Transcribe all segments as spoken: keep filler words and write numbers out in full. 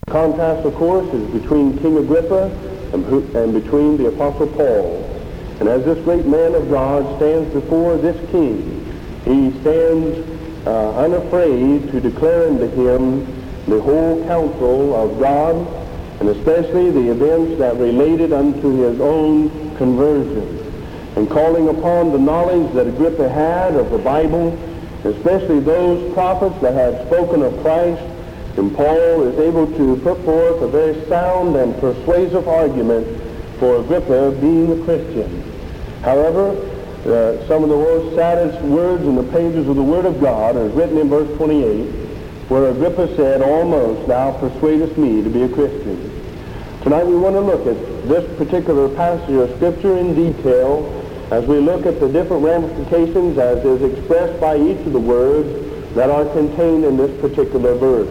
Contrast, of course, is between King Agrippa and, who, and between the Apostle Paul. And as this great man of God stands before this king, he stands uh, unafraid to declare unto him the whole counsel of God, and especially the events that related unto his own conversion, and calling upon the knowledge that Agrippa had of the Bible, especially those prophets that had spoken of Christ. And Paul is able to put forth a very sound and persuasive argument for Agrippa being a Christian. However, uh, some of the most saddest words in the pages of the Word of God are written in verse twenty-eight, where Agrippa said, "Almost thou persuadest me to be a Christian." Tonight we want to look at this particular passage of Scripture in detail as we look at the different ramifications as is expressed by each of the words that are contained in this particular verse.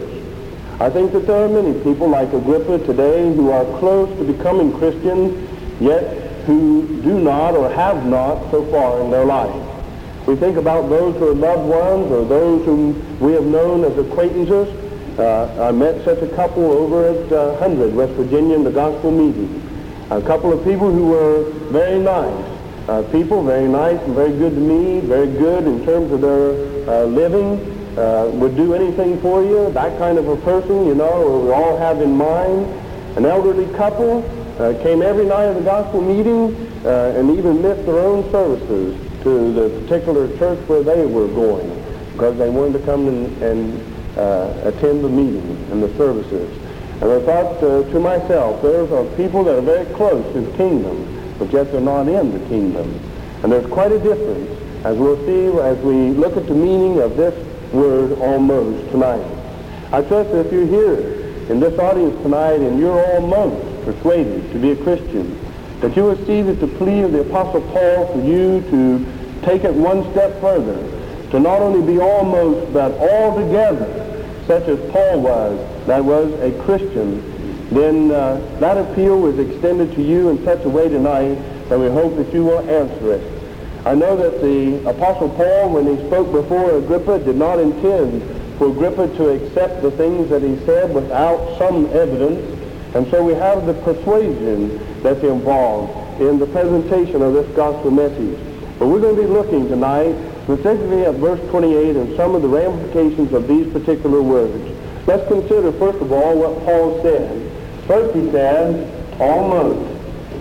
I think that there are many people like Agrippa today who are close to becoming Christians, yet who do not or have not so far in their life. We think about those who are loved ones or those whom we have known as acquaintances. Uh, I met such a couple over at uh, one hundred, West Virginia, in the gospel meeting. A couple of people who were very nice. Uh, people, very nice and very good to me, very good in terms of their uh, living. Uh, would do anything for you, that kind of a person, you know, we all have in mind. An elderly couple uh, came every night of the gospel meeting uh, and even missed their own services to the particular church where they were going because they wanted to come and, and uh, attend the meeting and the services. And I thought uh, to myself, there's are people that are very close to the kingdom, but yet they're not in the kingdom. And there's quite a difference, as we'll see as we look at the meaning of this word almost tonight. I trust that if you're here in this audience tonight and you're almost persuaded to be a Christian, that you will see that the plea of the Apostle Paul for you to take it one step further, to not only be almost but altogether such as Paul was, that was a Christian, then uh, that appeal was extended to you in such a way tonight that we hope that you will answer it. I know that the Apostle Paul, when he spoke before Agrippa, did not intend for Agrippa to accept the things that he said without some evidence. And so we have the persuasion that's involved in the presentation of this gospel message. But we're going to be looking tonight specifically at verse twenty-eight and some of the ramifications of these particular words. Let's consider, first of all, what Paul said. First he said, almost.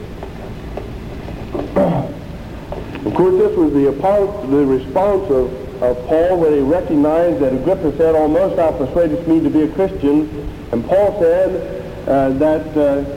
Of course, this was the, the response of, of Paul when he recognized that Agrippa said, almost thou persuadest me to be a Christian. And Paul said uh, that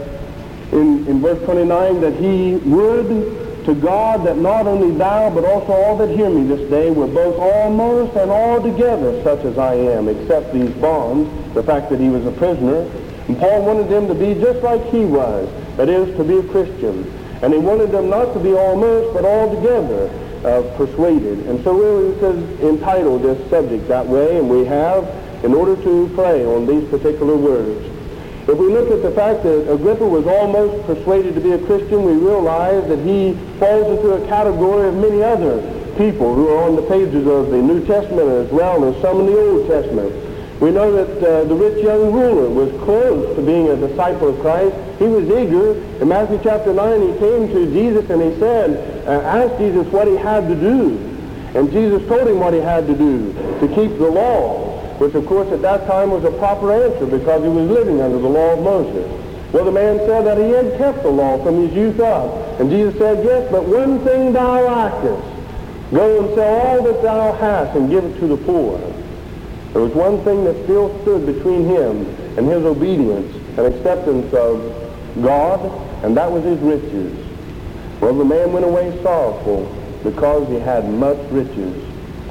uh, in, in verse twenty-nine that he would to God that not only thou but also all that hear me this day were both almost and altogether such as I am, except these bonds, the fact that he was a prisoner. And Paul wanted them to be just like he was, that is, to be a Christian. And he wanted them not to be almost, but altogether uh, persuaded. And so really this is entitled this subject that way, and we have, in order to pray on these particular words. If we look at the fact that Agrippa was almost persuaded to be a Christian, we realize that he falls into a category of many other people who are on the pages of the New Testament as well as some in the Old Testament. We know that uh, the rich young ruler was close to being a disciple of Christ. He was eager. In Matthew chapter nine, he came to Jesus and he said, uh, asked Jesus what he had to do. And Jesus told him what he had to do, to keep the law, which of course at that time was a proper answer because he was living under the law of Moses. Well, the man said that he had kept the law from his youth up. And Jesus said, yes, but one thing thou lackest. Go and sell all that thou hast and give it to the poor. There was one thing that still stood between him and his obedience and acceptance of God, and that was his riches. Well, the man went away sorrowful because he had much riches.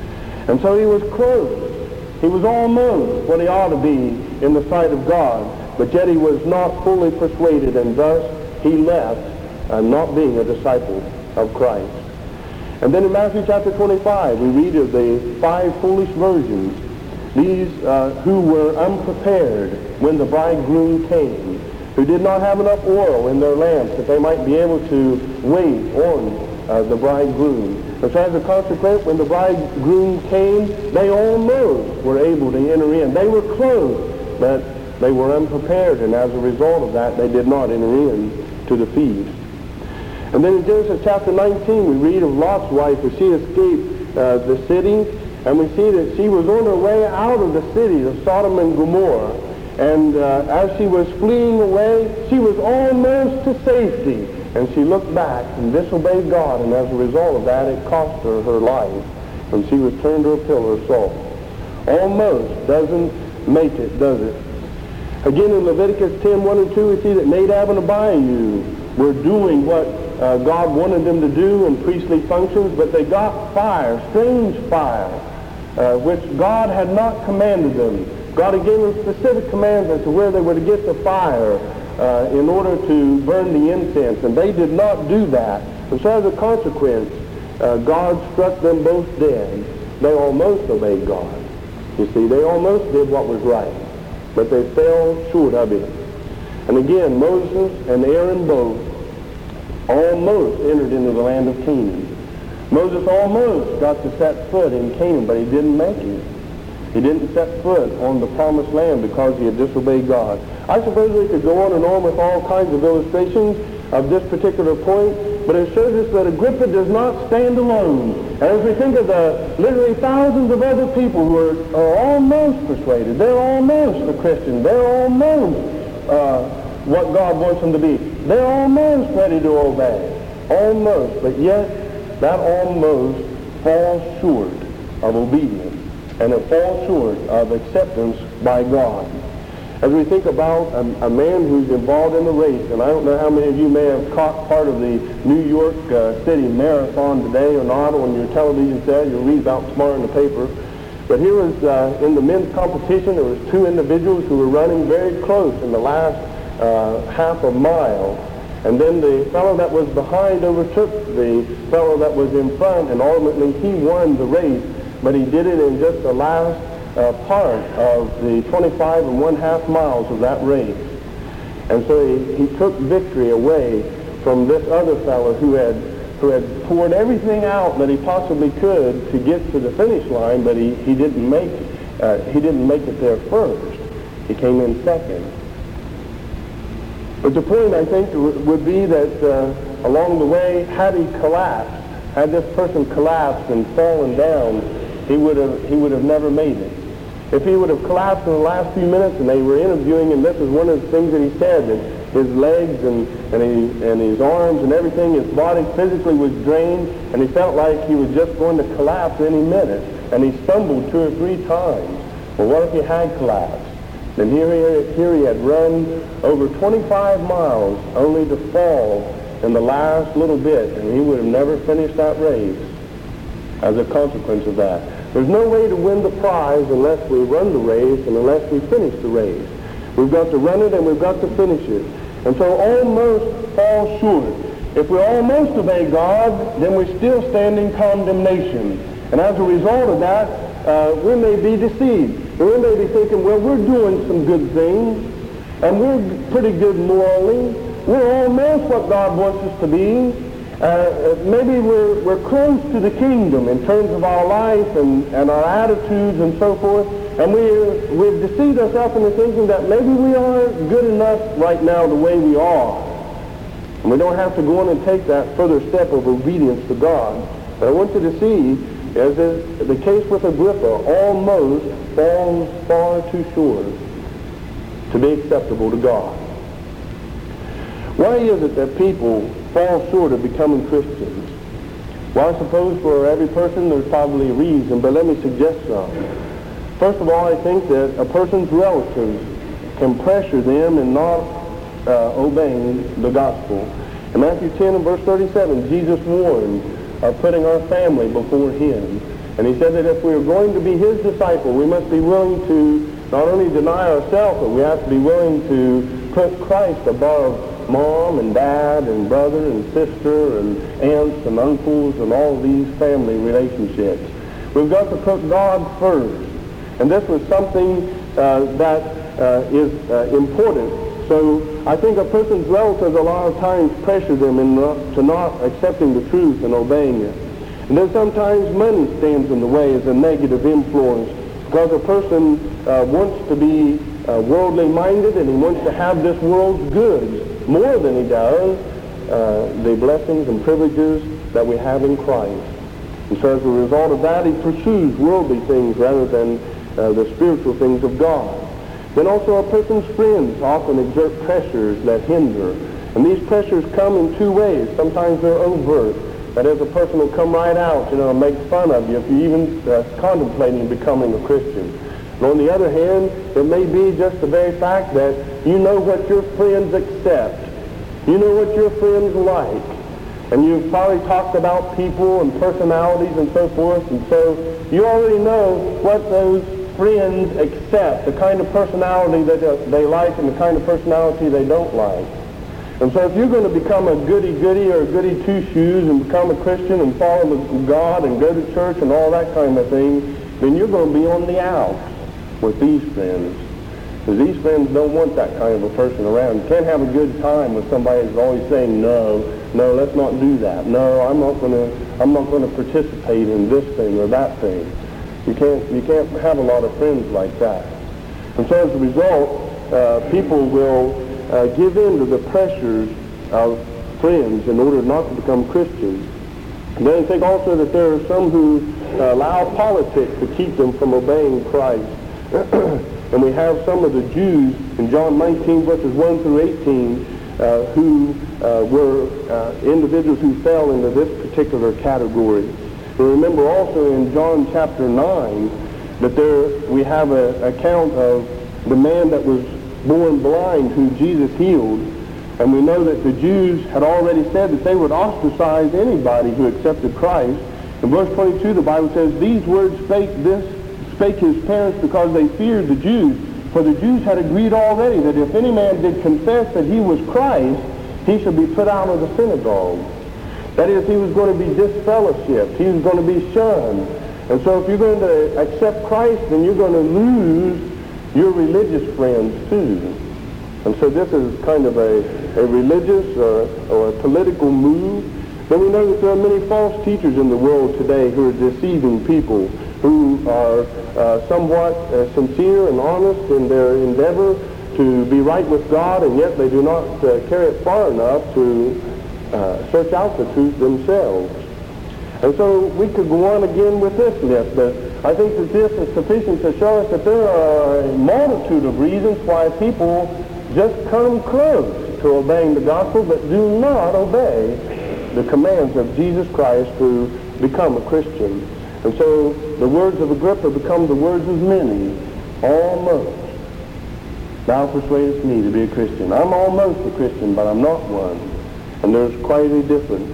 And so he was close. He was almost what he ought to be in the sight of God, but yet he was not fully persuaded, and thus he left uh, not being a disciple of Christ. And then in Matthew chapter twenty-five, we read of the five foolish virgins, these uh, who were unprepared when the bridegroom came, who did not have enough oil in their lamps that they might be able to wait on uh, the bridegroom. And so as a consequence, when the bridegroom came, they almost were able to enter in. They were close, but They were unprepared, and as a result of that, they did not enter in to the feast. And then in Genesis chapter nineteen, we read of Lot's wife as she escaped uh, the city, and we see that she was on her way out of the city of Sodom and Gomorrah. And uh, as she was fleeing away, she was almost to safety. And she looked back and disobeyed God, and as a result of that, it cost her her life. And she was turned to a pillar of salt. Almost doesn't make it, does it? Again, in Leviticus ten, one and two, we see that Nadab and Abihu were doing what uh, God wanted them to do in priestly functions, but they got fire, strange fire, uh, which God had not commanded them. God had given them specific commands as to where they were to get the fire uh, in order to burn the incense, and they did not do that. And so as a consequence, uh, God struck them both dead. They almost obeyed God. You see, they almost did what was right, but they fell short of it. And again, Moses and Aaron both almost entered into the land of Canaan. Moses almost got to set foot in Canaan, but he didn't make it. He didn't set foot on the promised land because he had disobeyed God. I suppose we could go on and on with all kinds of illustrations of this particular point, but it shows us that Agrippa does not stand alone. And as we think of the literally thousands of other people who are, are almost persuaded, they're almost a Christian, they're almost uh, what God wants them to be, they're almost ready to obey. Almost, but yet that almost falls short of obedience, and it falls short of acceptance by God. As we think about a, a man who's involved in the race, and I don't know how many of you may have caught part of the New York uh, City Marathon today or not on your television set. You'll read about it tomorrow in the paper. But here was, uh, in the men's competition, there was two individuals who were running very close in the last uh, half a mile. And then the fellow that was behind overtook the fellow that was in front, and ultimately he won the race, but he did it in just the last Uh, part of the twenty-five and one-half miles of that race. And so he, he took victory away from this other fellow who had who had poured everything out that he possibly could to get to the finish line, but he, he didn't make uh, he didn't make it there first. He came in second. But the point, I think, would be that uh, along the way, had he collapsed, had this person collapsed and fallen down, he would have he would have never made it. If he would have collapsed in the last few minutes and they were interviewing him, this is one of the things that he said, that his legs and, and, he, and his arms and everything, his body physically was drained, and he felt like he was just going to collapse any minute. And he stumbled two or three times. Well, what if he had collapsed? Then here he, here he had run over twenty-five miles only to fall in the last little bit, and he would have never finished that race as a consequence of that. There's no way to win the prize unless we run the race and unless we finish the race. We've got to run it and we've got to finish it. And so almost fall short. If we almost obey God, then we still stand in condemnation. And as a result of that, uh, we may be deceived. And we may be thinking, well, we're doing some good things, and we're pretty good morally. We're almost what God wants us to be. Uh, maybe we're, we're close to the kingdom in terms of our life and, and our attitudes and so forth, and we, we've deceived ourselves into thinking that maybe we are good enough right now the way we are. And we don't have to go on and take that further step of obedience to God. But I want you to see, as is the case with Agrippa, almost falls far too short to be acceptable to God. Why is it that people fall short of becoming Christians? Well, I suppose for every person there's probably a reason, but let me suggest some. First of all, I think that a person's relatives can pressure them in not uh, obeying the gospel. In Matthew ten and verse thirty-seven, Jesus warned of putting our family before him. And he said that if we are going to be his disciple, we must be willing to not only deny ourselves, but we have to be willing to put Christ above mom and dad and brother and sister and aunts and uncles and all of these family relationships. We've got to put God first. And this was something uh, that uh, is uh, important. So I think a person's relatives a lot of times pressure them in not, to not accepting the truth and obeying it. And then sometimes money stands in the way as a negative influence, because a person uh, wants to be uh, worldly minded, and he wants to have this world's goods more than he does uh, the blessings and privileges that we have in Christ. And so as a result of that, he pursues worldly things rather than uh, the spiritual things of God. Then also a person's friends often exert pressures that hinder. And these pressures come in two ways. Sometimes they're overt. That is, a person will come right out, you know, and make fun of you if you're even uh, contemplating becoming a Christian. And on the other hand, it may be just the very fact that you know what your friends accept. You know what your friends like. And you've probably talked about people and personalities and so forth, and so you already know what those friends accept, the kind of personality that they like and the kind of personality they don't like. And so if you're going to become a goody-goody or a goody two-shoes and become a Christian and follow God and go to church and all that kind of thing, then you're going to be on the outs with these friends. Because these friends don't want that kind of a person around. You can't have a good time with somebody who's always saying, no, no, let's not do that. No, I'm not going to I'm not going to participate in this thing or that thing. You can't, you can't have a lot of friends like that. And so as a result, uh, people will uh, give in to the pressures of friends in order not to become Christians. And then I think also that there are some who uh, allow politics to keep them from obeying Christ. And we have some of the Jews in John nineteen, verses one through eighteen, uh, who uh, were uh, individuals who fell into this particular category. And remember also in John chapter nine that there we have an account of the man that was born blind who Jesus healed. And we know that the Jews had already said that they would ostracize anybody who accepted Christ. In verse twenty-two, the Bible says, these words spake this spake his parents because they feared the Jews. For the Jews had agreed already that if any man did confess that he was Christ, he should be put out of the synagogue. That is, he was going to be disfellowshipped. He was going to be shunned. And so if you're going to accept Christ, then you're going to lose your religious friends too. And so this is kind of a, a religious or, or a political move. Then we know that there are many false teachers in the world today who are deceiving people, who are uh, somewhat uh, sincere and honest in their endeavor to be right with God, and yet they do not uh, carry it far enough to uh, search out the truth themselves. And so we could go on again with this list, but I think that this is sufficient to show us that there are a multitude of reasons why people just come close to obeying the gospel, but do not obey the commands of Jesus Christ to become a Christian. And so the words of Agrippa become the words of many. Almost thou persuadest me to be a Christian. I'm almost a Christian, but I'm not one. And there's quite a difference.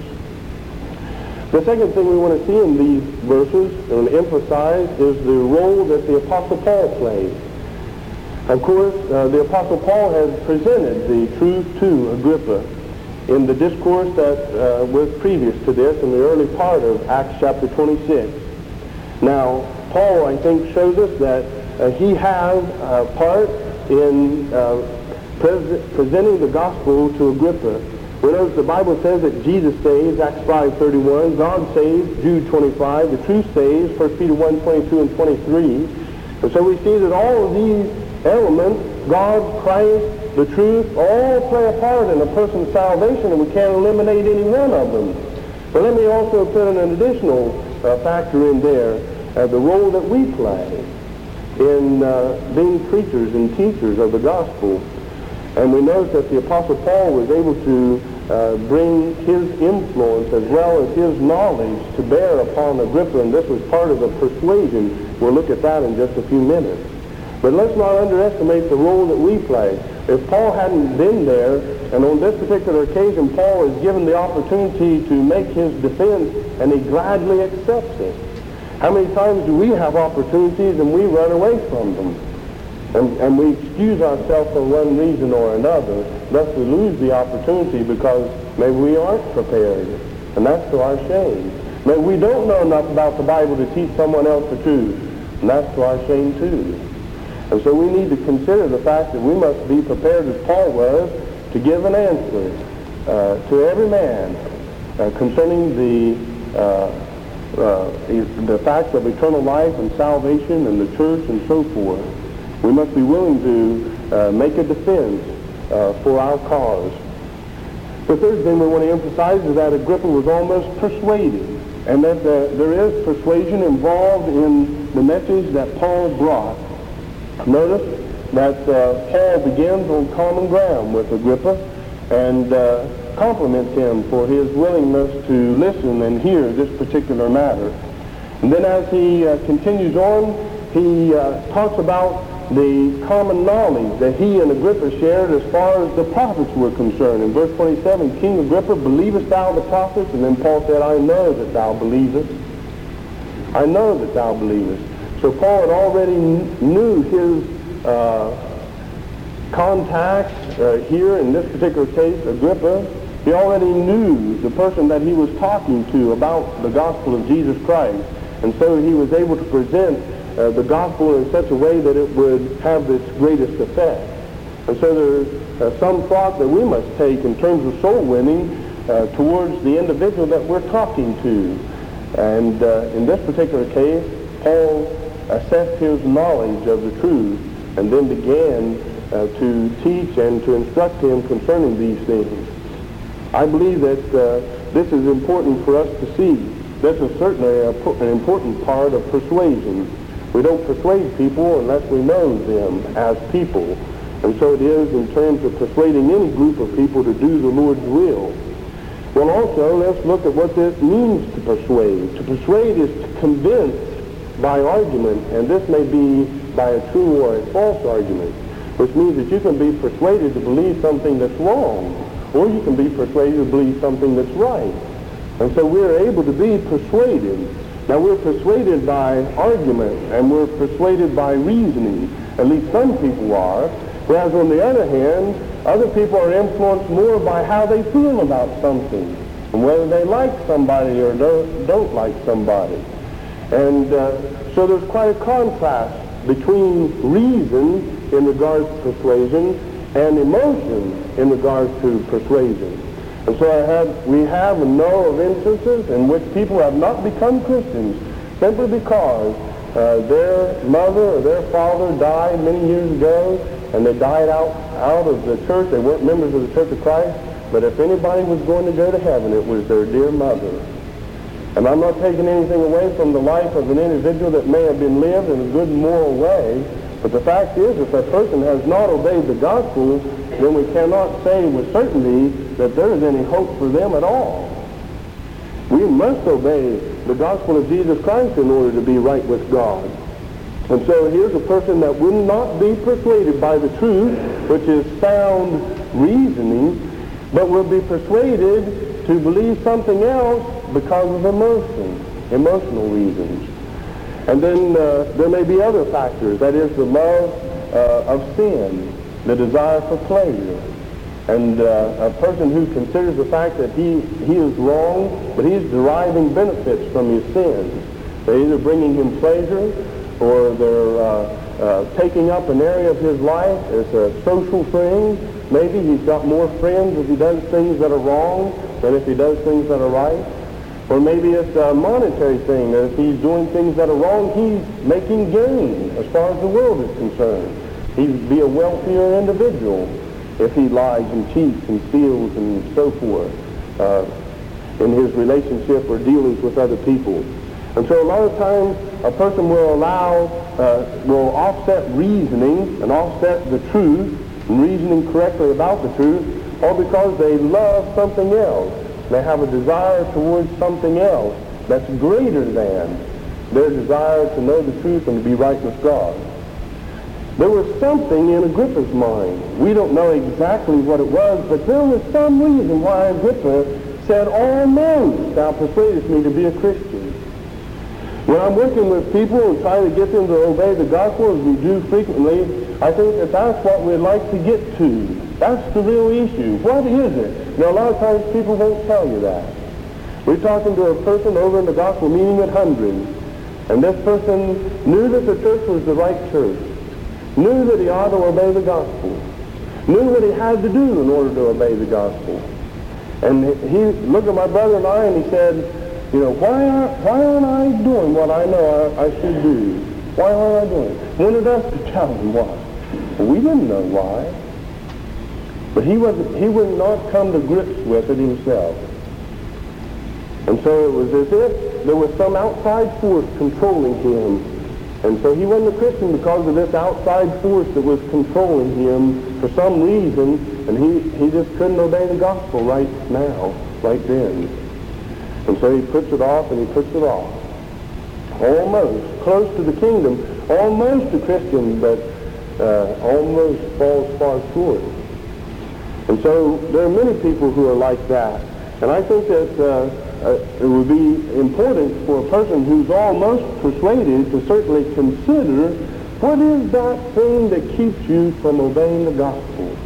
The second thing we want to see in these verses and emphasize is the role that the Apostle Paul played. Of course, uh, the Apostle Paul has presented the truth to Agrippa in the discourse that uh, was previous to this in the early part of Acts chapter twenty-six. Now, Paul, I think, shows us that uh, he has a part in uh, pres- presenting the gospel to Agrippa. We know the Bible says that Jesus saves, Acts five thirty-one, God saves, Jude twenty-five, the truth saves, First Peter one twenty-two and twenty-three. And so we see that all of these elements, God, Christ, the truth, all play a part in a person's salvation, and we can't eliminate any one of them. But let me also put an additional uh, factor in there, uh, the role that we play in uh, being preachers and teachers of the gospel. And we notice that the Apostle Paul was able to uh, bring his influence as well as his knowledge to bear upon Agrippa, and this was part of the persuasion. We'll look at that in just a few minutes. But let's not underestimate the role that we play. If Paul hadn't been there, and on this particular occasion Paul is given the opportunity to make his defense, and he gladly accepts it. How many times do we have opportunities and we run away from them? And, and we excuse ourselves for one reason or another. Thus we lose the opportunity because maybe we aren't prepared. And that's to our shame. Maybe we don't know enough about the Bible to teach someone else the truth. And that's to our shame too. And so we need to consider the fact that we must be prepared, as Paul was, to give an answer uh, to every man uh, concerning the uh, uh, the facts of eternal life and salvation and the church and so forth. We must be willing to uh, make a defense uh, for our cause. The third thing we want to emphasize is that Agrippa was almost persuaded, and that uh, there is persuasion involved in the message that Paul brought. Notice that uh, Paul begins on common ground with Agrippa and uh, compliments him for his willingness to listen and hear this particular matter. And then as he uh, continues on, he uh, talks about the common knowledge that he and Agrippa shared as far as the prophets were concerned. In verse twenty-seven, King Agrippa, believest thou the prophets? And then Paul said, I know that thou believest. I know that thou believest. So Paul had already kn- knew his uh, contact uh, here, in this particular case, Agrippa. He already knew the person that he was talking to about the gospel of Jesus Christ. And so he was able to present uh, the gospel in such a way that it would have its greatest effect. And so there's uh, some thought that we must take in terms of soul winning uh, towards the individual that we're talking to. And uh, in this particular case, Paul assessed his knowledge of the truth and then began uh, to teach and to instruct him concerning these things. I believe that uh, this is important for us to see. This is certainly a, an important part of persuasion. We don't persuade people unless we know them as people. And so it is in terms of persuading any group of people to do the Lord's will. Well, also, let's look at what this means to persuade. To persuade is to convince by argument, and this may be by a true or a false argument, which means that you can be persuaded to believe something that's wrong, or you can be persuaded to believe something that's right. And so we're able to be persuaded. Now, we're persuaded by argument, and we're persuaded by reasoning. At least some people are. Whereas on the other hand, other people are influenced more by how they feel about something, and whether they like somebody or don't, don't like somebody. And uh, so there's quite a contrast between reason in regards to persuasion and emotion in regards to persuasion. And so I have, we have and know of instances in which people have not become Christians simply because uh, their mother or their father died many years ago, and they died out, out of the church. They weren't members of the Church of Christ, but if anybody was going to go to heaven, it was their dear mother. And I'm not taking anything away from the life of an individual that may have been lived in a good moral way, but the fact is, if that person has not obeyed the gospel, then we cannot say with certainty that there is any hope for them at all. We must obey the gospel of Jesus Christ in order to be right with God. And so here's a person that will not be persuaded by the truth, which is sound reasoning, but will be persuaded to believe something else because of emotion, emotional reasons. And then uh, there may be other factors, that is the love uh, of sin, the desire for pleasure. And uh, a person who considers the fact that he, he is wrong, but he's deriving benefits from his sins. They're either bringing him pleasure, or they're uh, uh, taking up an area of his life as a social thing. Maybe he's got more friends if he does things that are wrong than if he does things that are right. Or maybe it's a monetary thing, that if he's doing things that are wrong, he's making gain as far as the world is concerned. He'd be a wealthier individual if he lies and cheats and steals and so forth uh, in his relationship or dealings with other people. And so a lot of times a person will allow, uh, will offset reasoning and offset the truth and reasoning correctly about the truth, all because they love something else. They have a desire towards something else that's greater than their desire to know the truth and to be right with God. There was something in Agrippa's mind. We don't know exactly what it was, but there was some reason why Agrippa said, almost thou persuadest me to be a Christian. When I'm working with people and trying to get them to obey the gospel, as we do frequently, I think that that's what we'd like to get to. That's the real issue. What is it? Now, a lot of times people won't tell you that. We're talking to a person over in the gospel meeting at Hundreds, and this person knew that the church was the right church, knew that he ought to obey the gospel, knew what he had to do in order to obey the gospel. And he looked at my brother and I, and he said, you know, why aren't, why aren't I doing what I know I, I should do? Why aren't I doing it? Wanted us to tell him why. Well, we didn't know why. But he wasn't, he would not come to grips with it himself. And so it was as if there was some outside force controlling him. And so he wasn't a Christian because of this outside force that was controlling him for some reason, and he, he just couldn't obey the gospel right now, right then. And so he puts it off and he puts it off. Almost close to the kingdom, almost a Christian, but uh, almost falls far short. And so there are many people who are like that. And I think that uh, uh, it would be important for a person who's almost persuaded to certainly consider what is that thing that keeps you from obeying the gospel.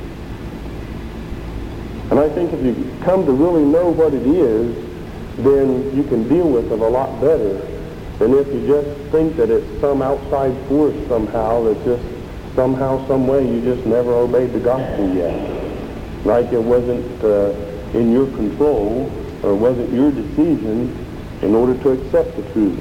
And I think if you come to really know what it is, then you can deal with it a lot better than if you just think that it's some outside force somehow that just somehow, some way you just never obeyed the gospel yet. Like it wasn't uh, in your control or wasn't your decision in order to accept the truth.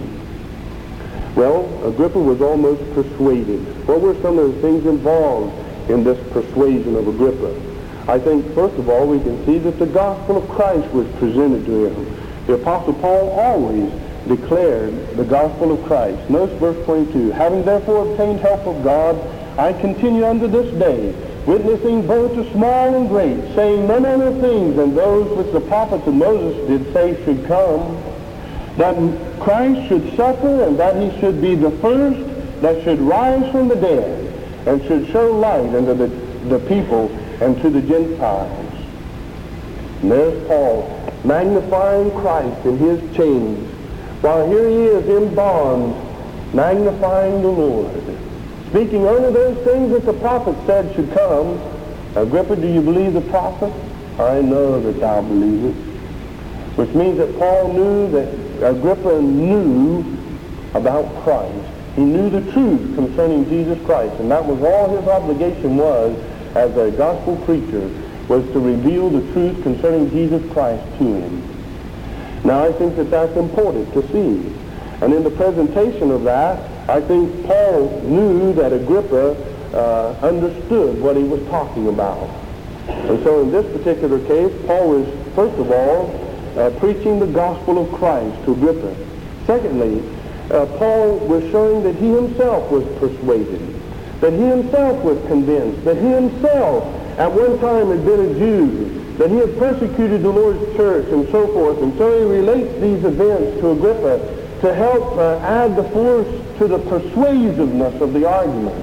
Well, Agrippa was almost persuaded. What were some of the things involved in this persuasion of Agrippa? I think, first of all, we can see that the gospel of Christ was presented to him. The Apostle Paul always declared the gospel of Christ. Notice verse twenty-two. Having therefore obtained help of God, I continue unto this day, witnessing both to small and great, saying none other things than those which the prophets of Moses did say should come, that Christ should suffer, and that he should be the first that should rise from the dead, and should show light unto the, the people and to the Gentiles. And there's Paul magnifying Christ in his chains, while here he is in bonds, magnifying the Lord, speaking only those things that the prophet said should come. Agrippa, do you believe the prophet? I know that thou believest. Which means that Paul knew that Agrippa knew about Christ. He knew the truth concerning Jesus Christ, and that was all his obligation was as a gospel preacher, was to reveal the truth concerning Jesus Christ to him. Now I think that that's important to see. And in the presentation of that, I think Paul knew that Agrippa uh, understood what he was talking about. And so in this particular case, Paul was, first of all, uh, preaching the gospel of Christ to Agrippa. Secondly, uh, Paul was showing that he himself was persuaded, that he himself was convinced, that he himself at one time had been a Jew, that he had persecuted the Lord's church and so forth. And so he relates these events to Agrippa to help uh, add the force to the persuasiveness of the argument.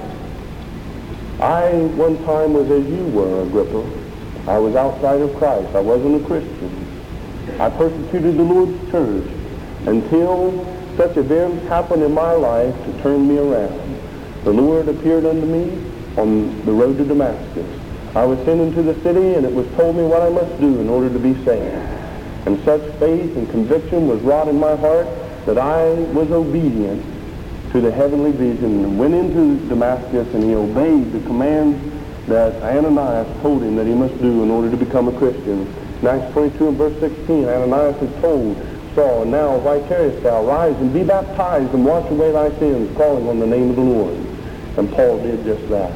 I one time was as you were, Agrippa. I was outside of Christ. I wasn't a Christian. I persecuted the Lord's church until such events happened in my life to turn me around. The Lord appeared unto me on the road to Damascus. I was sent into the city, and it was told me what I must do in order to be saved. And such faith and conviction was wrought in my heart that I was obedient to the heavenly vision and went into Damascus, and he obeyed the commands that Ananias told him that he must do in order to become a Christian. In Acts twenty-two and verse sixteen, Ananias had told Saul, "And now vicarious thou, rise and be baptized and wash away thy sins, calling on the name of the Lord." And Paul did just that.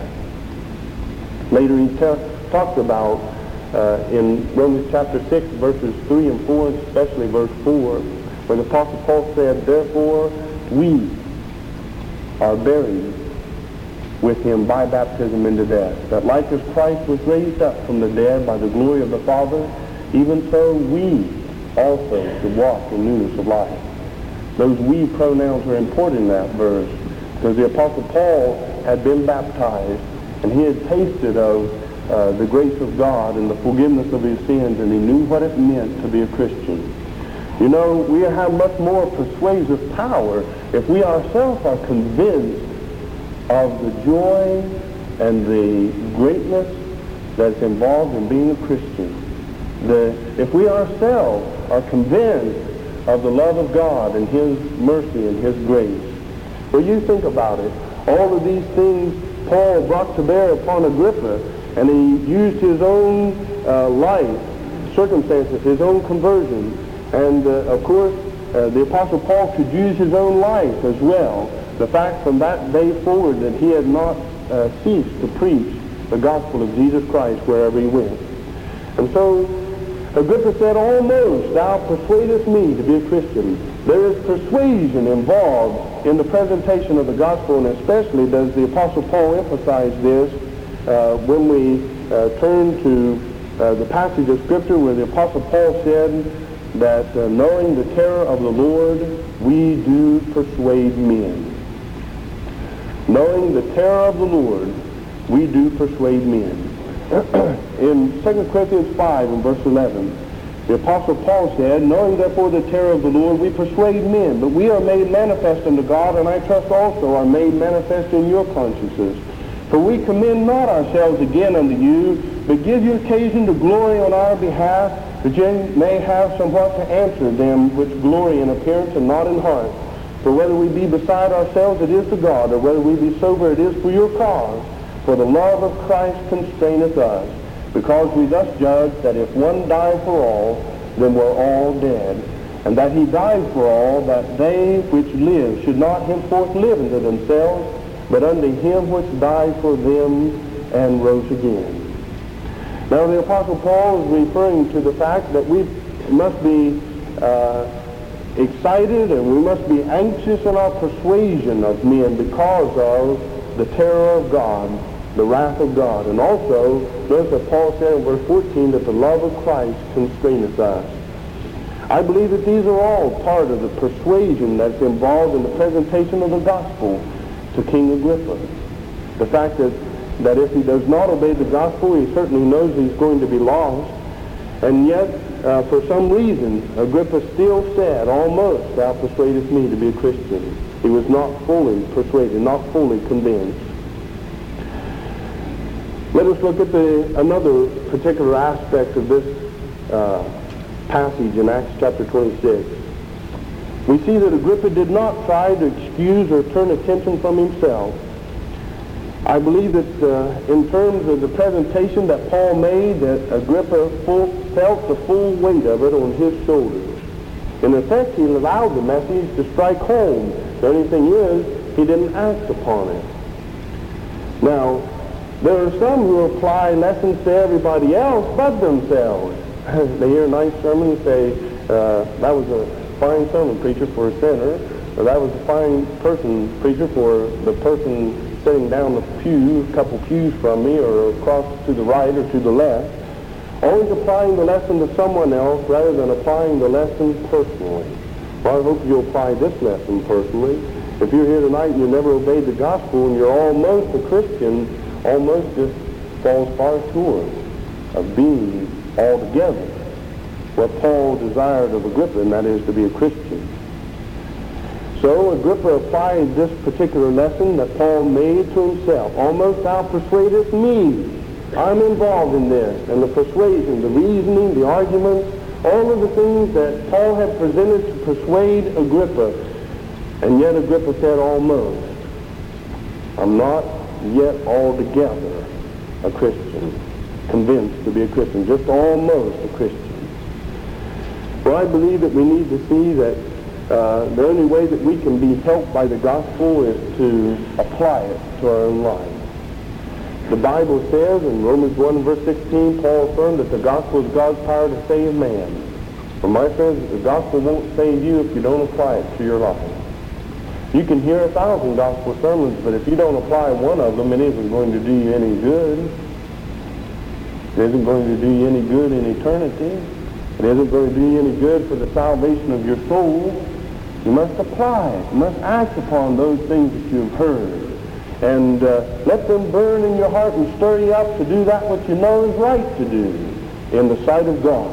Later he t- talked about uh, in Romans chapter six, verses three and four, especially verse four, where the Apostle Paul said, "Therefore we are buried with him by baptism into death, that like as Christ was raised up from the dead by the glory of the Father, even so we also should walk in newness of life." Those we pronouns are important in that verse, because the Apostle Paul had been baptized, and he had tasted of uh, the grace of God and the forgiveness of his sins, and he knew what it meant to be a Christian. You know, we have much more persuasive power if we ourselves are convinced of the joy and the greatness that's involved in being a Christian. The, if we ourselves are convinced of the love of God and his mercy and his grace. Well, you think about it. All of these things Paul brought to bear upon Agrippa, and he used his own uh, life, circumstances, his own conversion. And, uh, of course, uh, the Apostle Paul could use his own life as well the fact from that day forward that he had not uh, ceased to preach the gospel of Jesus Christ wherever he went. And so Agrippa said, almost thou persuadest me to be a Christian. There is persuasion involved in the presentation of the gospel, and especially does the Apostle Paul emphasize this uh, when we uh, turn to uh, the passage of Scripture where the Apostle Paul said that uh, knowing the terror of the Lord, we do persuade men. Knowing the terror of the Lord, we do persuade men. In Second Corinthians five and verse eleven, the Apostle Paul said, knowing therefore the terror of the Lord, we persuade men, but we are made manifest unto God, and I trust also are made manifest in your consciences. For we commend not ourselves again unto you, but give you occasion to glory on our behalf, that you may have somewhat to answer them which glory in appearance and not in heart. For whether we be beside ourselves, it is to God, or whether we be sober, it is for your cause. For the love of Christ constraineth us, because we thus judge that if one died for all, then we're all dead, and that he died for all, that they which live should not henceforth live unto themselves, but unto him which died for them and rose again. Now the Apostle Paul is referring to the fact that we must be uh, excited and we must be anxious in our persuasion of men because of the terror of God, the wrath of God. And also, notice that Paul said in verse fourteen that the love of Christ constraineth us. I believe that these are all part of the persuasion that's involved in the presentation of the gospel to King Agrippa. The fact that, that if he does not obey the gospel, he certainly knows he's going to be lost. And yet, uh, for some reason, Agrippa still said, almost thou persuadest me to be a Christian. He was not fully persuaded, not fully convinced. Let us look at the, another particular aspect of this uh, passage in Acts chapter twenty-six. We see that Agrippa did not try to excuse or turn attention from himself. I believe that uh, in terms of the presentation that Paul made, that Agrippa full, felt the full weight of it on his shoulders. In effect, he allowed the message to strike home. The only thing is, he didn't act upon it. Now, there are some who apply lessons to everybody else but themselves. They hear a nice sermon and say, uh, that was a fine sermon preacher for a sinner, or that was a fine person preacher for the person sitting down the pew, a couple pews from me, or across to the right or to the left. Always applying the lesson to someone else rather than applying the lesson personally. Well, I hope you'll apply this lesson personally. If you're here tonight and you never obeyed the gospel and you're almost a Christian, almost just falls far short of being altogether what Paul desired of Agrippa, and that is to be a Christian. So Agrippa applied this particular lesson that Paul made to himself. Almost thou persuadest me. I'm involved in this, and the persuasion, the reasoning, the arguments, all of the things that Paul had presented to persuade Agrippa. And yet Agrippa said, almost. I'm not yet altogether a Christian, convinced to be a Christian, just almost a Christian. Well, I believe that we need to see that uh, the only way that we can be helped by the gospel is to apply it to our own life. The Bible says in Romans one verse sixteen, Paul affirmed that the gospel is God's power to save man. But my friends, the gospel won't save you if you don't apply it to your life. You can hear a thousand gospel sermons, but if you don't apply one of them, it isn't going to do you any good. It isn't going to do you any good in eternity. It isn't going to do you any good for the salvation of your soul. You must apply it. You must act upon those things that you've heard. And uh, let them burn in your heart and stir you up to do that which you know is right to do in the sight of God.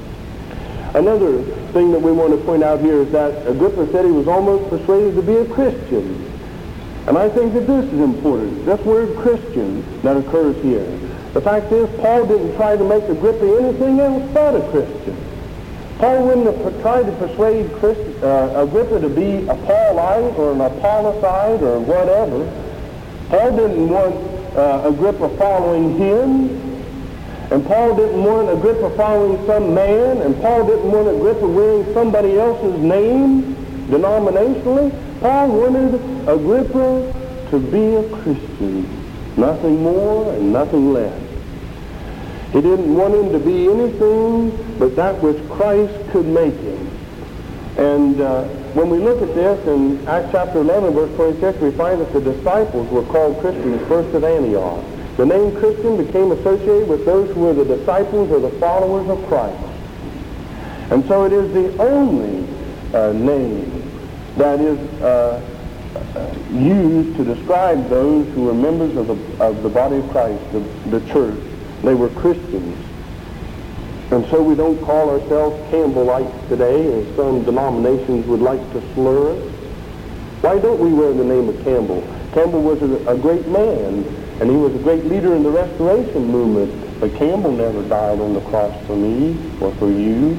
Another thing that we want to point out here is that Agrippa said he was almost persuaded to be a Christian. And I think that this is important. This word Christian that occurs here. The fact is, Paul didn't try to make Agrippa anything else but a Christian. Paul wouldn't have tried to persuade Christ, uh, Agrippa to be a Paulite or an Apollos or whatever. Paul didn't want uh, Agrippa following him, and Paul didn't want Agrippa following some man, and Paul didn't want Agrippa wearing somebody else's name denominationally. Paul wanted Agrippa to be a Christian, nothing more and nothing less. He didn't want him to be anything but that which Christ could make him. And uh, when we look at this in Acts chapter eleven, verse twenty-six, we find that the disciples were called Christians first at Antioch. The name Christian became associated with those who were the disciples or the followers of Christ. And so it is the only uh, name that is uh, uh, used to describe those who were members of the, of the body of Christ, the, the church. They were Christians. And so we don't call ourselves Campbellites today, as some denominations would like to slur us. Why don't we wear the name of Campbell? Campbell was a, a great man, and he was a great leader in the Restoration movement. But Campbell never died on the cross for me or for you.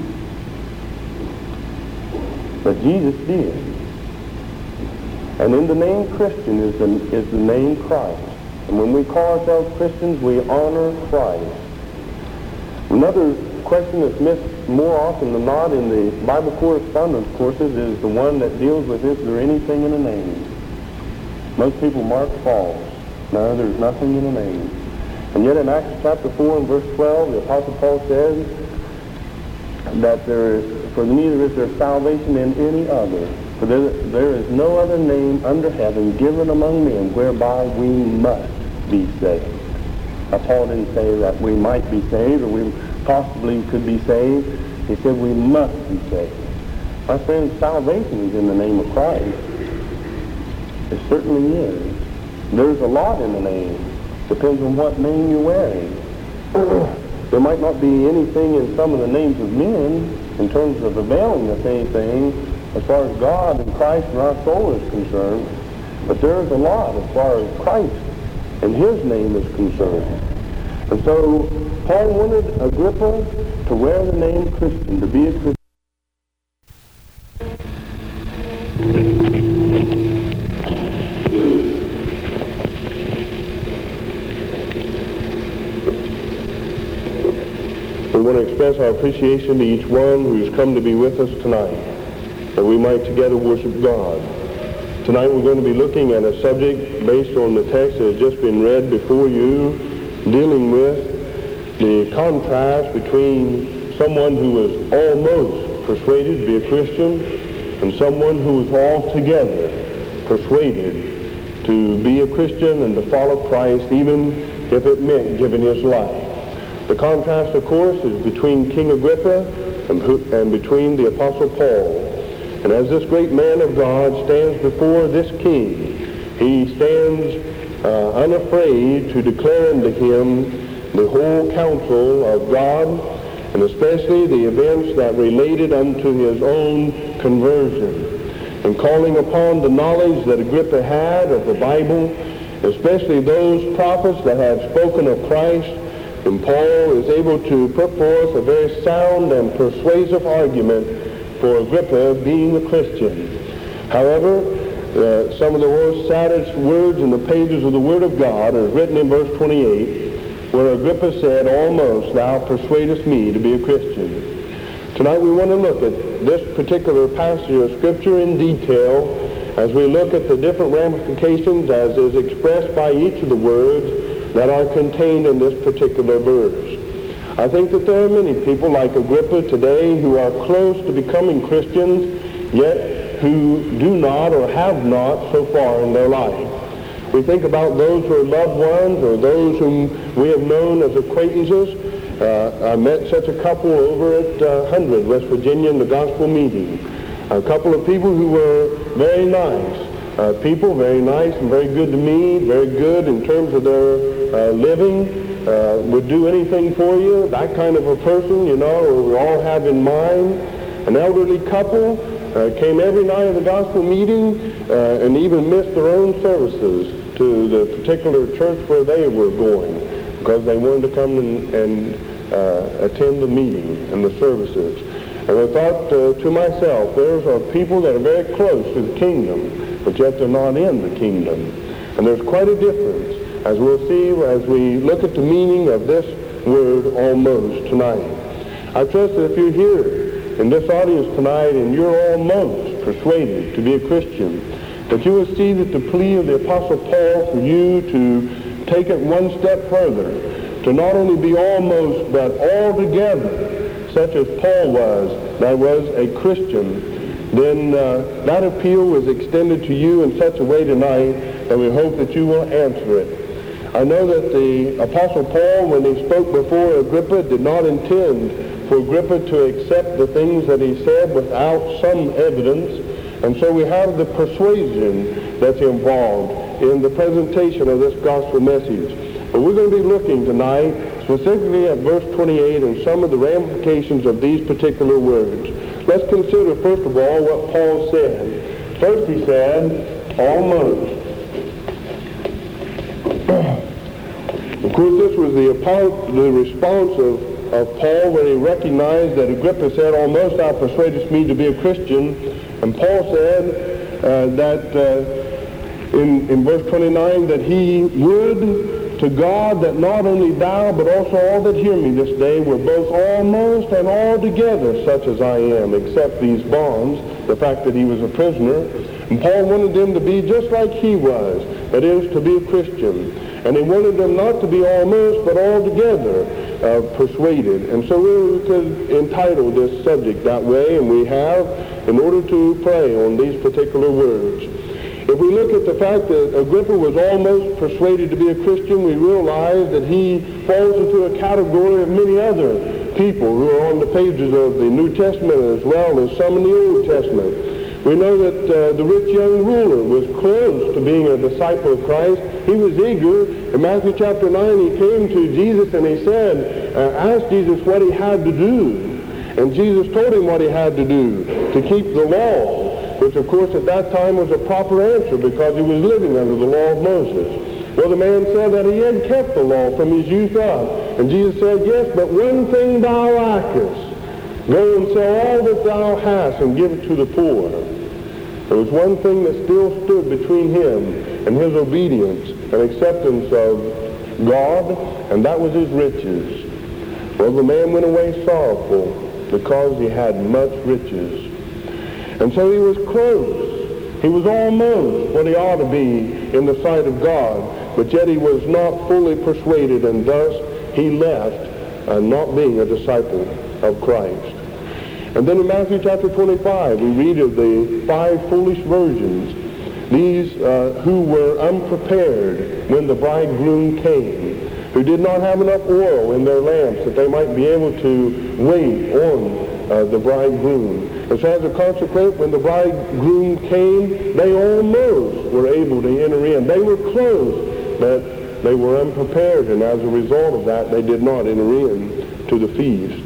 But Jesus did. And in the name Christian is the, is the name Christ. And when we call ourselves Christians, we honor Christ. Another question that's missed more often than not in the Bible correspondence courses is the one that deals with, is there anything in a name? Most people mark false. No, there's nothing in a name. And yet in Acts chapter four and verse twelve, the Apostle Paul says that there is, for neither is there salvation in any other. For there, there is no other name under heaven given among men whereby we must be saved. Now, Paul didn't say that we might be saved or we possibly could be saved. He said we must be saved. My friends, salvation is in the name of Christ. It certainly is. There's a lot in the name. Depends on what name you're wearing. There might not be anything in some of the names of men in terms of availing us anything as far as God and Christ and our soul is concerned, but there is a lot as far as Christ and his name is concerned. And so Paul wanted Agrippa to wear the name Christian, to be a Christian. We want to express our appreciation to each one who's come to be with us tonight, that we might together worship God. Tonight we're going to be looking at a subject based on the text that has just been read before you, dealing with the contrast between someone who was almost persuaded to be a Christian and someone who was altogether persuaded to be a Christian and to follow Christ, even if it meant giving his life. The contrast, of course, is between King Agrippa and, and between the Apostle Paul. And as this great man of God stands before this king, he stands uh, unafraid to declare unto him the whole counsel of God, and especially the events that related unto his own conversion. And calling upon the knowledge that Agrippa had of the Bible, especially those prophets that had spoken of Christ, and Paul is able to put forth a very sound and persuasive argument for Agrippa being a Christian. However, uh, some of the most saddest words in the pages of the Word of God are written in verse twenty-eight, where Agrippa said, "Almost thou persuadest me to be a Christian." Tonight we want to look at this particular passage of Scripture in detail as we look at the different ramifications as is expressed by each of the words that are contained in this particular verse. I think that there are many people like Agrippa today who are close to becoming Christians, yet who do not or have not so far in their life. We think about those who are loved ones or those whom we have known as acquaintances. Uh, I met such a couple over at uh, one hundred, West Virginia, in the gospel meeting. A couple of people who were very nice. Uh, people, very nice and very good to me, very good in terms of their uh, living, uh, would do anything for you, that kind of a person, you know, we all have in mind. An elderly couple uh, came every night of the gospel meeting uh, and even missed their own services to the particular church where they were going because they wanted to come and, and uh, attend the meeting and the services. And I thought uh, to myself, there's are people that are very close to the kingdom, but yet they're not in the kingdom. And there's quite a difference, as we'll see as we look at the meaning of this word almost tonight. I trust that if you're here in this audience tonight and you're almost persuaded to be a Christian, But you will see that the plea of the Apostle Paul for you to take it one step further, to not only be almost, but altogether, such as Paul was, that was a Christian, then uh, that appeal was extended to you in such a way tonight that we hope that you will answer it. I know that the Apostle Paul, when he spoke before Agrippa, did not intend for Agrippa to accept the things that he said without some evidence. And so we have the persuasion that's involved in the presentation of this gospel message. But we're going to be looking tonight specifically at verse twenty-eight and some of the ramifications of these particular words. Let's consider, first of all, what Paul said. First he said, almost. Of course, this was the, the response of, of Paul when he recognized that Agrippa said, almost thou persuadest me to be a Christian. And Paul said uh, that uh, in, in verse twenty-nine that he would to God that not only thou but also all that hear me this day were both almost and altogether such as I am, except these bonds, the fact that he was a prisoner. And Paul wanted them to be just like he was, that is, to be a Christian. And he wanted them not to be almost but altogether uh, persuaded. And so we could entitle this subject that way, and we have, in order to pray on these particular words. If we look at the fact that Agrippa was almost persuaded to be a Christian, we realize that he falls into a category of many other people who are on the pages of the New Testament as well as some in the Old Testament. We know that uh, the rich young ruler was close to being a disciple of Christ. He was eager. In Matthew chapter nine, he came to Jesus and he said, uh, asked Jesus what he had to do. And Jesus told him what he had to do, to keep the law, which of course at that time was a proper answer because he was living under the law of Moses. Well, the man said that he had kept the law from his youth up. And Jesus said, yes, but one thing thou lackest. Go and sell all that thou hast and give it to the poor. There was one thing that still stood between him and his obedience and acceptance of God, and that was his riches. Well, the man went away sorrowful because he had much riches. And so he was close. He was almost what he ought to be in the sight of God, but yet he was not fully persuaded, and thus he left uh, not being a disciple of Christ. And then in Matthew chapter twenty-five, we read of the five foolish virgins, these uh, who were unprepared when the bridegroom came, who did not have enough oil in their lamps that they might be able to wait on uh, the bridegroom. And so as a consequence, when the bridegroom came, they almost were able to enter in. They were close, but they were unprepared, and as a result of that, they did not enter in to the feast.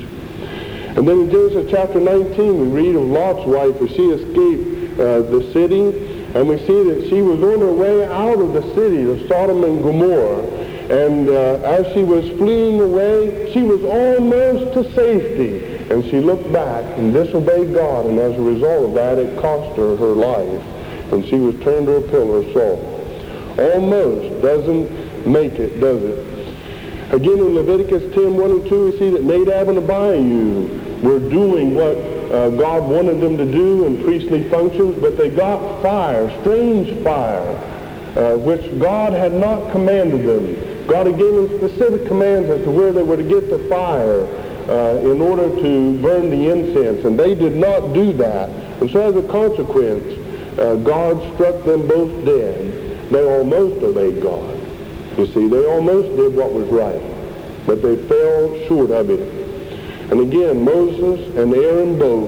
And then in Genesis chapter nineteen, we read of Lot's wife as she escaped uh, the city, and we see that she was on her way out of the city of Sodom and Gomorrah. And uh, as she was fleeing away, she was almost to safety. And she looked back and disobeyed God, and as a result of that, it cost her her life. And she was turned to a pillar of salt. Almost doesn't make it, does it? Again, in Leviticus ten, one and two, we see that Nadab and Abihu were doing what uh, God wanted them to do in priestly functions, but they got fire, strange fire, uh, which God had not commanded them. God had given them specific commands as to where they were to get the fire uh, in order to burn the incense, and they did not do that. And so as a consequence, uh, God struck them both dead. They almost obeyed God. You see, they almost did what was right, but they fell short of it. And again, Moses and Aaron both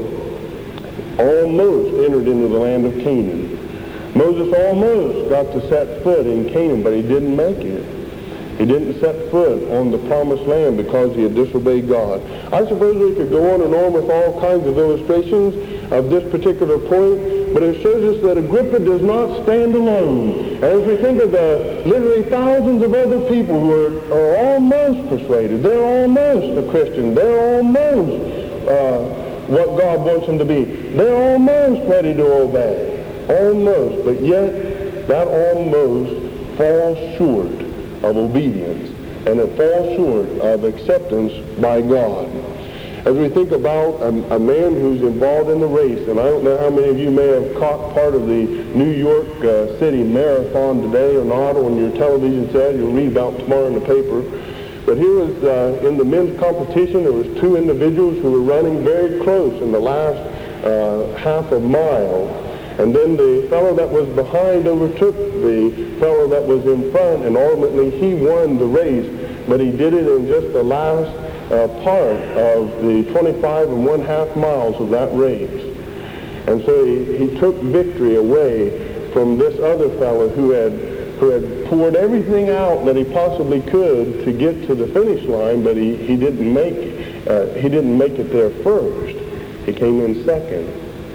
almost entered into the land of Canaan. Moses almost got to set foot in Canaan, but he didn't make it. He didn't set foot on the promised land because he had disobeyed God. I suppose we could go on and on with all kinds of illustrations of this particular point, but it shows us that Agrippa does not stand alone. And as we think of the literally thousands of other people who are, are almost persuaded, they're almost a Christian, they're almost uh, what God wants them to be, they're almost ready to obey, almost, but yet that almost falls short of obedience, and it falls short of acceptance by God. As we think about a, a man who's involved in the race, and I don't know how many of you may have caught part of the New York uh, City Marathon today or not on your television set. You'll read about tomorrow in the paper. But here was, uh, in the men's competition, there was two individuals who were running very close in the last uh, half a mile. And then the fellow that was behind overtook the fellow that was in front, and ultimately he won the race. But he did it in just the last uh, part of the twenty-five and one half miles of that race. And so he, he took victory away from this other fellow who had who had poured everything out that he possibly could to get to the finish line, but he, he didn't make it. Uh, he didn't make it there first. He came in second.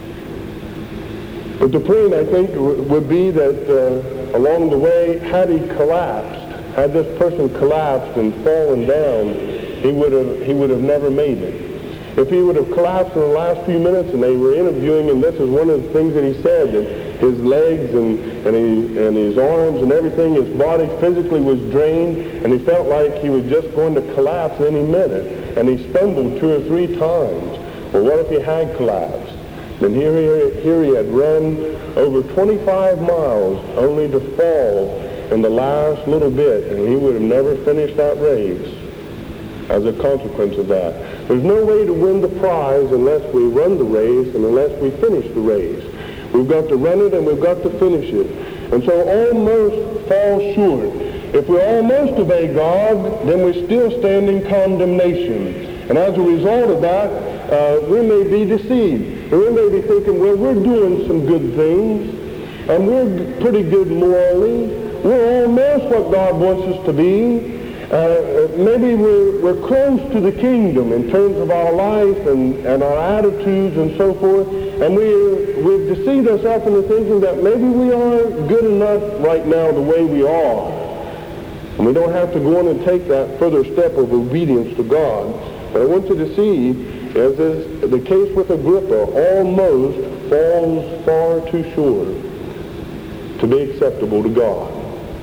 But the point, I think, w- would be that uh, along the way, had he collapsed, had this person collapsed and fallen down, he would have he would have never made it. If he would have collapsed in the last few minutes, and they were interviewing him, this is one of the things that he said, that his legs and, and, he, and his arms and everything, his body physically was drained, and he felt like he was just going to collapse any minute. And he stumbled two or three times. Well, what if he had collapsed? Then here he, here he had run over twenty-five miles only to fall in the last little bit, and he would have never finished that race as a consequence of that. There's no way to win the prize unless we run the race and unless we finish the race. We've got to run it and we've got to finish it. And so almost fall short. If we almost obey God, then we still stand in condemnation. And as a result of that, uh, we may be deceived. And we may be thinking, well, we're doing some good things, and we're pretty good morally. We're almost what God wants us to be. Uh, maybe we're, we're close to the kingdom in terms of our life and, and our attitudes and so forth, and we, we've deceived ourselves into thinking that maybe we are good enough right now the way we are. And we don't have to go on and take that further step of obedience to God. But I want you to see, as is the case with Agrippa, almost falls far too short to be acceptable to God.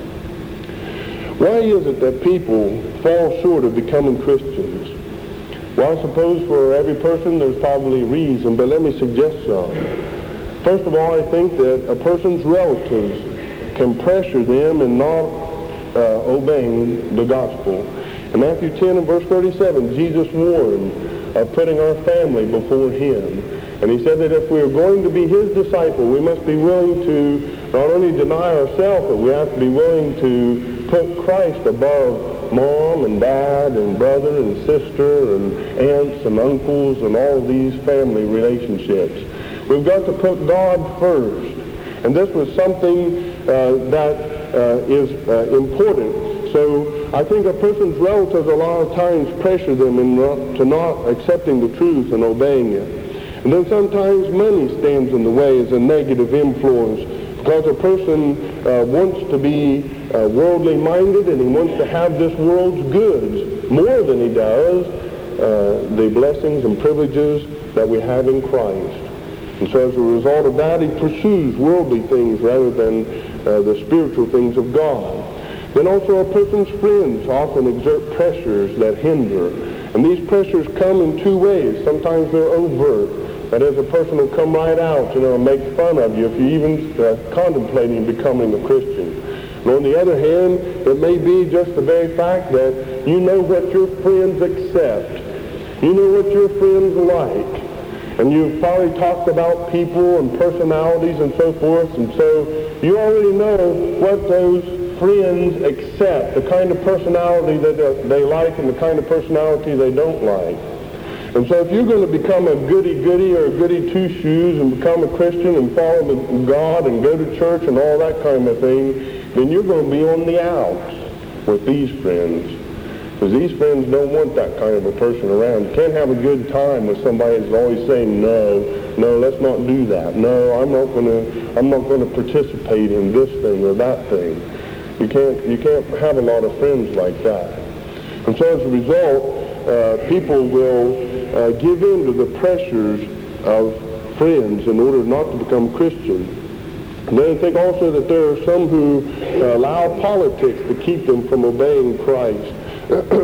Why is it that people fall short of becoming Christians? Well, I suppose for every person there's probably a reason, but let me suggest some. First of all, I think that a person's relatives can pressure them in not uh, obeying the gospel. In Matthew ten and verse thirty-seven, Jesus warned of putting our family before him. And he said that if we are going to be his disciple, we must be willing to not only deny ourselves, but we have to be willing to put Christ above mom and dad and brother and sister and aunts and uncles and all of these family relationships. We've got to put God first. And this was something uh, that uh, is uh, important. So I think a person's relatives a lot of times pressure them into not accepting the truth and obeying it. And then sometimes money stands in the way as a negative influence, because a person uh, wants to be uh, worldly minded, and he wants to have this world's goods more than he does uh, the blessings and privileges that we have in Christ. And so as a result of that, he pursues worldly things rather than uh, the spiritual things of God. Then also a person's friends often exert pressures that hinder. And these pressures come in two ways. Sometimes they're overt. That is, a person will come right out, you know, and make fun of you if you're even uh, contemplating becoming a Christian. And on the other hand, it may be just the very fact that you know what your friends accept. You know what your friends like. And you've probably talked about people and personalities and so forth, and so you already know what those friends accept, the kind of personality that uh, they like and the kind of personality they don't like. And so if you're going to become a goody-goody or a goody-two-shoes and become a Christian and follow God and go to church and all that kind of thing, then you're going to be on the outs with these friends. Because these friends don't want that kind of a person around. You can't have a good time with somebody who's always saying, no, no, let's not do that. No, I'm not going to, I'm not going to participate in this thing or that thing. You can't, you can't have a lot of friends like that. And so as a result, uh, people will Uh, give in to the pressures of friends in order not to become Christian. And then I think also that there are some who uh, allow politics to keep them from obeying Christ.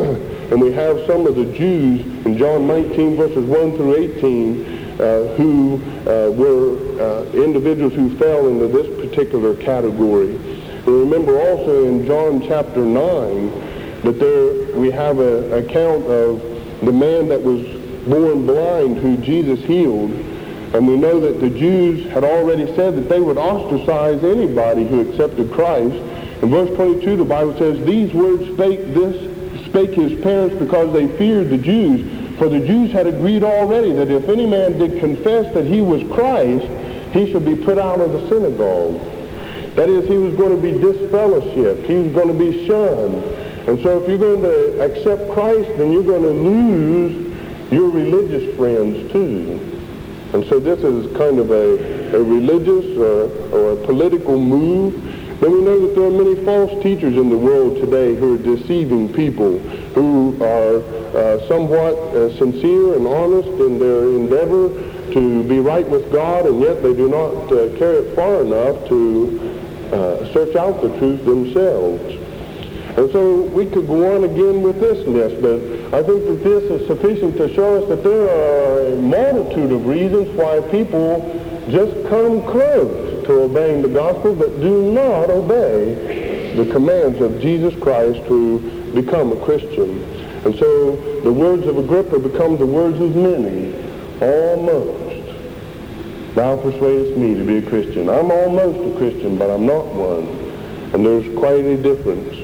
and we have some of the Jews in John nineteen, verses one through eighteen, uh, who uh, were uh, individuals who fell into this particular category. We remember also in John chapter nine that there we have an account of the man that was born blind who Jesus healed. And we know that the Jews had already said that they would ostracize anybody who accepted Christ. In verse twenty-two, the Bible says, "These words spake this spake his parents because they feared the Jews. For the Jews had agreed already that if any man did confess that he was Christ, he should be put out of the synagogue." That is, he was going to be disfellowshipped. He was going to be shunned. And so if you're going to accept Christ, then you're going to lose your religious friends too. And so this is kind of a, a religious or, or a political move. Then we know that there are many false teachers in the world today who are deceiving people, who are uh, somewhat uh, sincere and honest in their endeavor to be right with God, and yet they do not uh, carry it far enough to uh, search out the truth themselves. And so we could go on again with this list, but I think that this is sufficient to show us that there are a multitude of reasons why people just come close to obeying the gospel, but do not obey the commands of Jesus Christ to become a Christian. And so the words of Agrippa become the words of many. Almost thou persuadest me to be a Christian. I'm almost a Christian, but I'm not one. And there's quite a difference.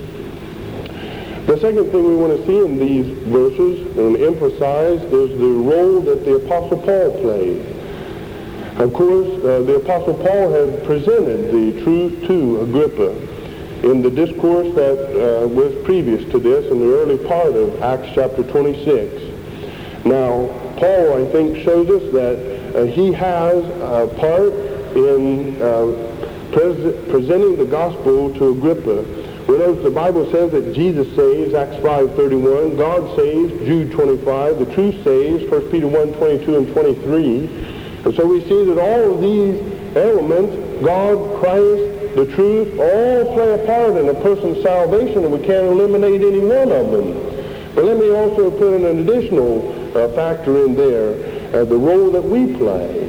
The second thing we want to see in these verses and emphasize is the role that the Apostle Paul played. Of course, uh, the Apostle Paul had presented the truth to Agrippa in the discourse that uh, was previous to this in the early part of Acts chapter twenty-six. Now, Paul, I think, shows us that uh, he has a part in uh, pres- presenting the gospel to Agrippa. We know the Bible says that Jesus saves, Acts five thirty-one, God saves, Jude twenty-five, the truth saves, First Peter one twenty-two and twenty-three. And so we see that all of these elements, God, Christ, the truth, all play a part in a person's salvation, and we can't eliminate any one of them. But let me also put in an additional uh, factor in there, uh, the role that we play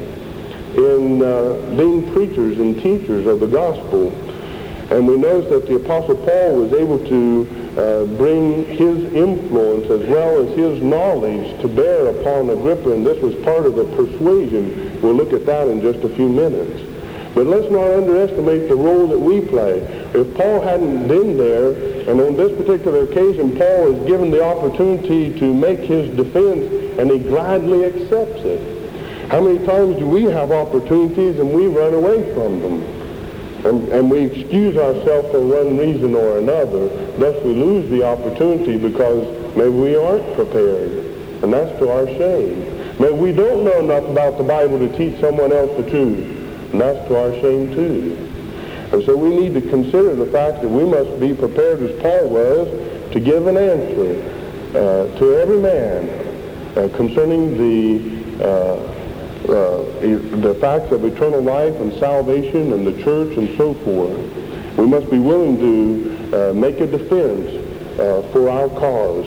in uh, being preachers and teachers of the gospel. And we notice that the Apostle Paul was able to uh, bring his influence as well as his knowledge to bear upon Agrippa, and this was part of the persuasion. We'll look at that in just a few minutes. But let's not underestimate the role that we play. If Paul hadn't been there, and on this particular occasion Paul is given the opportunity to make his defense, and he gladly accepts it. How many times do we have opportunities and we run away from them? And, and we excuse ourselves for one reason or another. Thus we lose the opportunity because maybe we aren't prepared. And that's to our shame. Maybe we don't know enough about the Bible to teach someone else the truth. And that's to our shame too. And so we need to consider the fact that we must be prepared, as Paul was, to give an answer uh, to every man uh, concerning the uh, Uh, the facts of eternal life and salvation and the church and so forth. We must be willing to uh, make a defense uh, for our cause.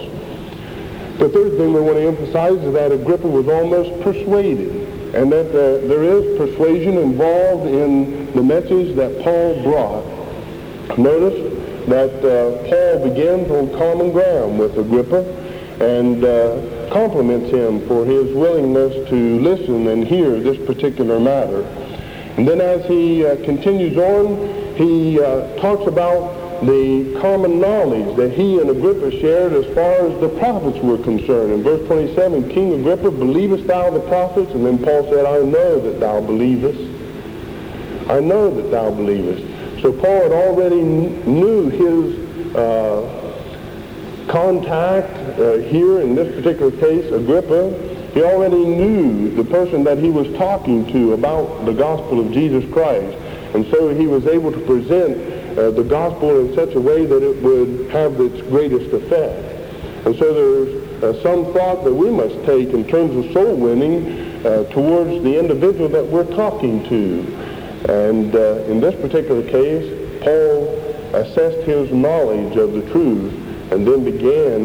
The third thing we want to emphasize is that Agrippa was almost persuaded, and that uh, there is persuasion involved in the message that Paul brought. Notice that uh, Paul begins on common ground with Agrippa and uh, compliments him for his willingness to listen and hear this particular matter. And then as he uh, continues on, he uh, talks about the common knowledge that he and Agrippa shared as far as the prophets were concerned. In verse twenty-seven, King Agrippa, believest thou the prophets? And then Paul said, I know that thou believest. I know that thou believest. So Paul had already kn- knew his uh, contact uh, here in this particular case, Agrippa. He already knew the person that he was talking to about the gospel of Jesus Christ. And so he was able to present uh, the gospel in such a way that it would have its greatest effect. And so there's uh, some thought that we must take in terms of soul winning uh, towards the individual that we're talking to. And uh, in this particular case, Paul assessed his knowledge of the truth and then began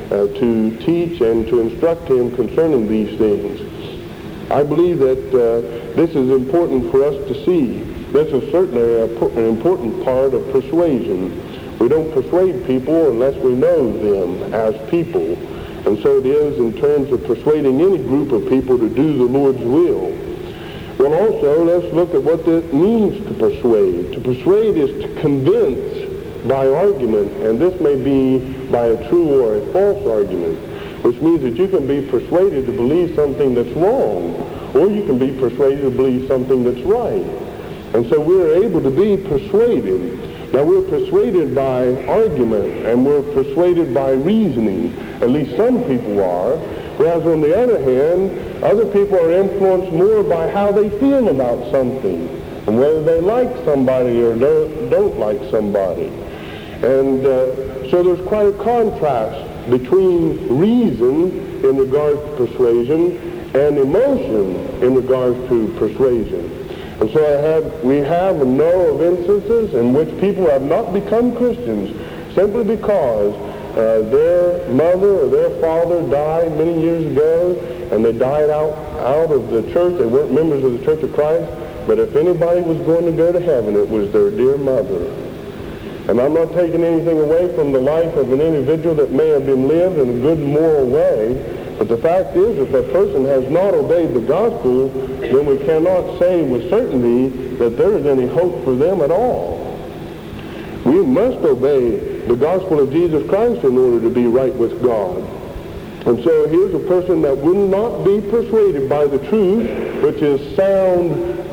uh, to teach and to instruct him concerning these things. I believe that uh, this is important for us to see. This is certainly a, an important part of persuasion. We don't persuade people unless we know them as people. And so it is in terms of persuading any group of people to do the Lord's will. Well, also, let's look at what it means to persuade. To persuade is to convince by argument, and this may be by a true or a false argument, which means that you can be persuaded to believe something that's wrong, or you can be persuaded to believe something that's right. And so we're able to be persuaded. Now, we're persuaded by argument, and we're persuaded by reasoning. At least some people are. Whereas on the other hand, other people are influenced more by how they feel about something, and whether they like somebody or don't, don't like somebody. And uh, so there's quite a contrast between reason in regards to persuasion and emotion in regards to persuasion. And so I have, we have and know of instances in which people have not become Christians simply because uh, their mother or their father died many years ago, and they died out, out of the church. They weren't members of the Church of Christ, but if anybody was going to go to heaven, it was their dear mother. And I'm not taking anything away from the life of an individual that may have been lived in a good moral way, but the fact is, if a person has not obeyed the gospel, then we cannot say with certainty that there is any hope for them at all. We must obey the gospel of Jesus Christ in order to be right with God. And so here's a person that will not be persuaded by the truth, which is sound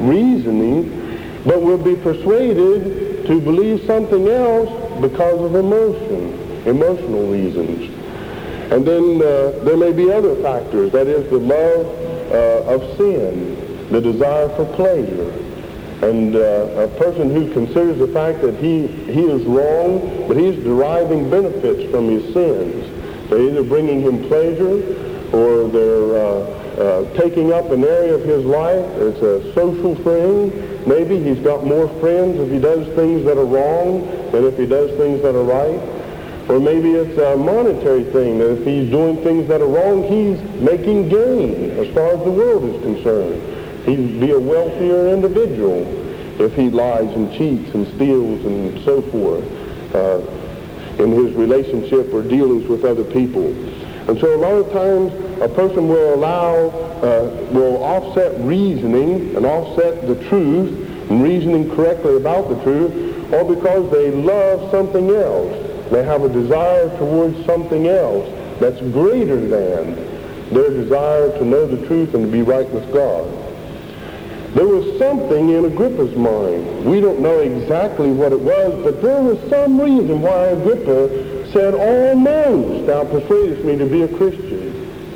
reasoning, but will be persuaded to believe something else because of emotion, emotional reasons. And then uh, there may be other factors, that is the love uh, of sin, the desire for pleasure. And uh, a person who considers the fact that he, he is wrong, but he's deriving benefits from his sins. They're either bringing him pleasure, or they're uh, uh, taking up an area of his life. It's a social thing. Maybe he's got more friends if he does things that are wrong than if he does things that are right. Or maybe it's a monetary thing, that if he's doing things that are wrong, he's making gain as far as the world is concerned. He'd be a wealthier individual if he lies and cheats and steals and so forth uh, in his relationship or dealings with other people. And so a lot of times a person will allow, uh, will offset reasoning and offset the truth and reasoning correctly about the truth, all because they love something else. They have a desire towards something else that's greater than their desire to know the truth and to be right with God. There was something in Agrippa's mind. We don't know exactly what it was, but there was some reason why Agrippa said, almost thou persuadest me to be a Christian.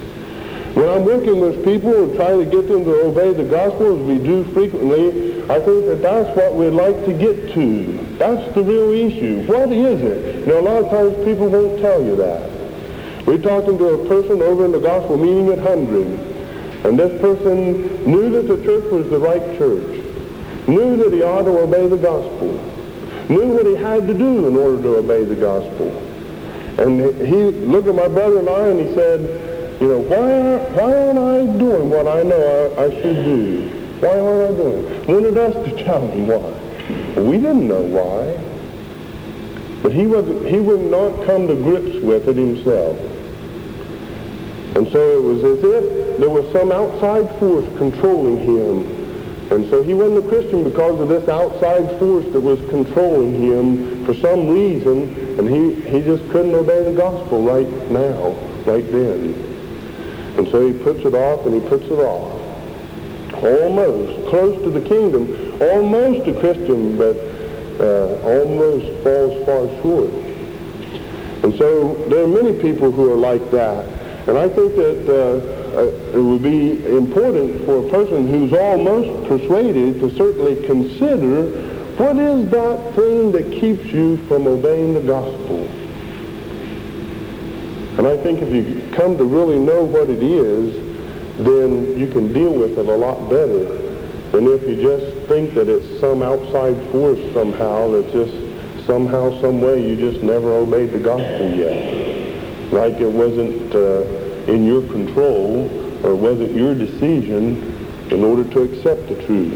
When I'm working with people and trying to get them to obey the gospel, as we do frequently, I think that that's what we'd like to get to. That's the real issue. What is it? You know, a lot of times people won't tell you that. We're talking to a person over in the gospel meeting at Hundred, and this person knew that the church was the right church, knew that he ought to obey the gospel, knew what he had to do in order to obey the gospel. And he looked at my brother and I, and he said, you know, why aren't, why aren't I doing what I know I, I should do? Why aren't I doing it? Wanted us to tell him why. Well, we didn't know why. But he, wasn't, he would not come to grips with it himself. And so it was as if there was some outside force controlling him. And so he wasn't a Christian because of this outside force that was controlling him for some reason, and he, he just couldn't obey the gospel right now, right then. And so he puts it off and he puts it off. Almost close to the kingdom, almost a Christian, but uh, almost falls far short. And so there are many people who are like that. And I think that uh, uh, it would be important for a person who's almost persuaded to certainly consider, what is that thing that keeps you from obeying the gospel? And I think if you come to really know what it is, then you can deal with it a lot better than if you just think that it's some outside force somehow, that just somehow, some way you just never obeyed the gospel yet. like it wasn't uh, in your control or wasn't your decision in order to accept the truth.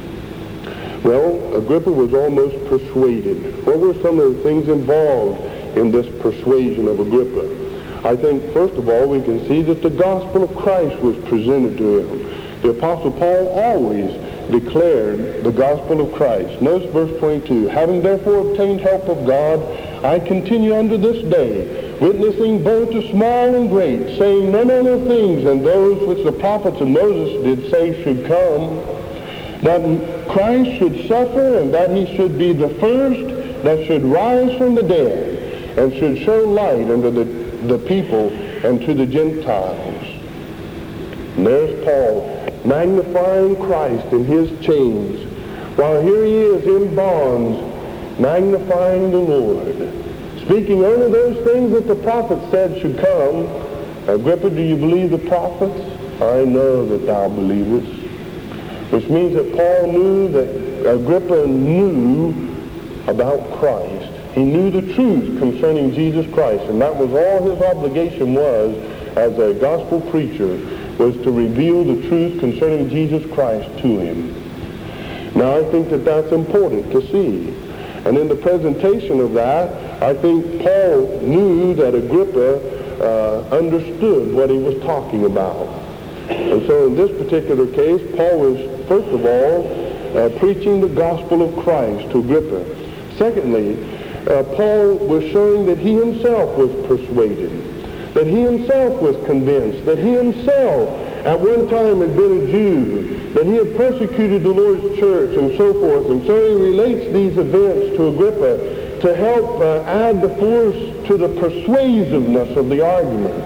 Well, Agrippa was almost persuaded. What were some of the things involved in this persuasion of Agrippa? I think, first of all, we can see that the gospel of Christ was presented to him. The Apostle Paul always declared the gospel of Christ. Notice verse twenty-two. Having therefore obtained help of God, I continue unto this day, witnessing both to small and great, saying none other things than those which the prophets of Moses did say should come, that Christ should suffer, and that he should be the first that should rise from the dead, and should show light unto the, the people and to the Gentiles. And there's Paul magnifying Christ in his chains, while here he is in bonds, magnifying the Lord, speaking only those things that the prophets said should come. Agrippa, do you believe the prophets? I know that thou believest. Which means that Paul knew that Agrippa knew about Christ. He knew the truth concerning Jesus Christ, and that was all his obligation was as a gospel preacher, was to reveal the truth concerning Jesus Christ to him. Now, I think that that's important to see. And in the presentation of that, I think Paul knew that Agrippa uh, understood what he was talking about. And so in this particular case, Paul was, first of all, uh, preaching the gospel of Christ to Agrippa. Secondly, uh, Paul was showing that he himself was persuaded, that he himself was convinced, that he himself at one time had been a Jew, that he had persecuted the Lord's church and so forth. And so he relates these events to Agrippa to help uh, add the force to the persuasiveness of the argument.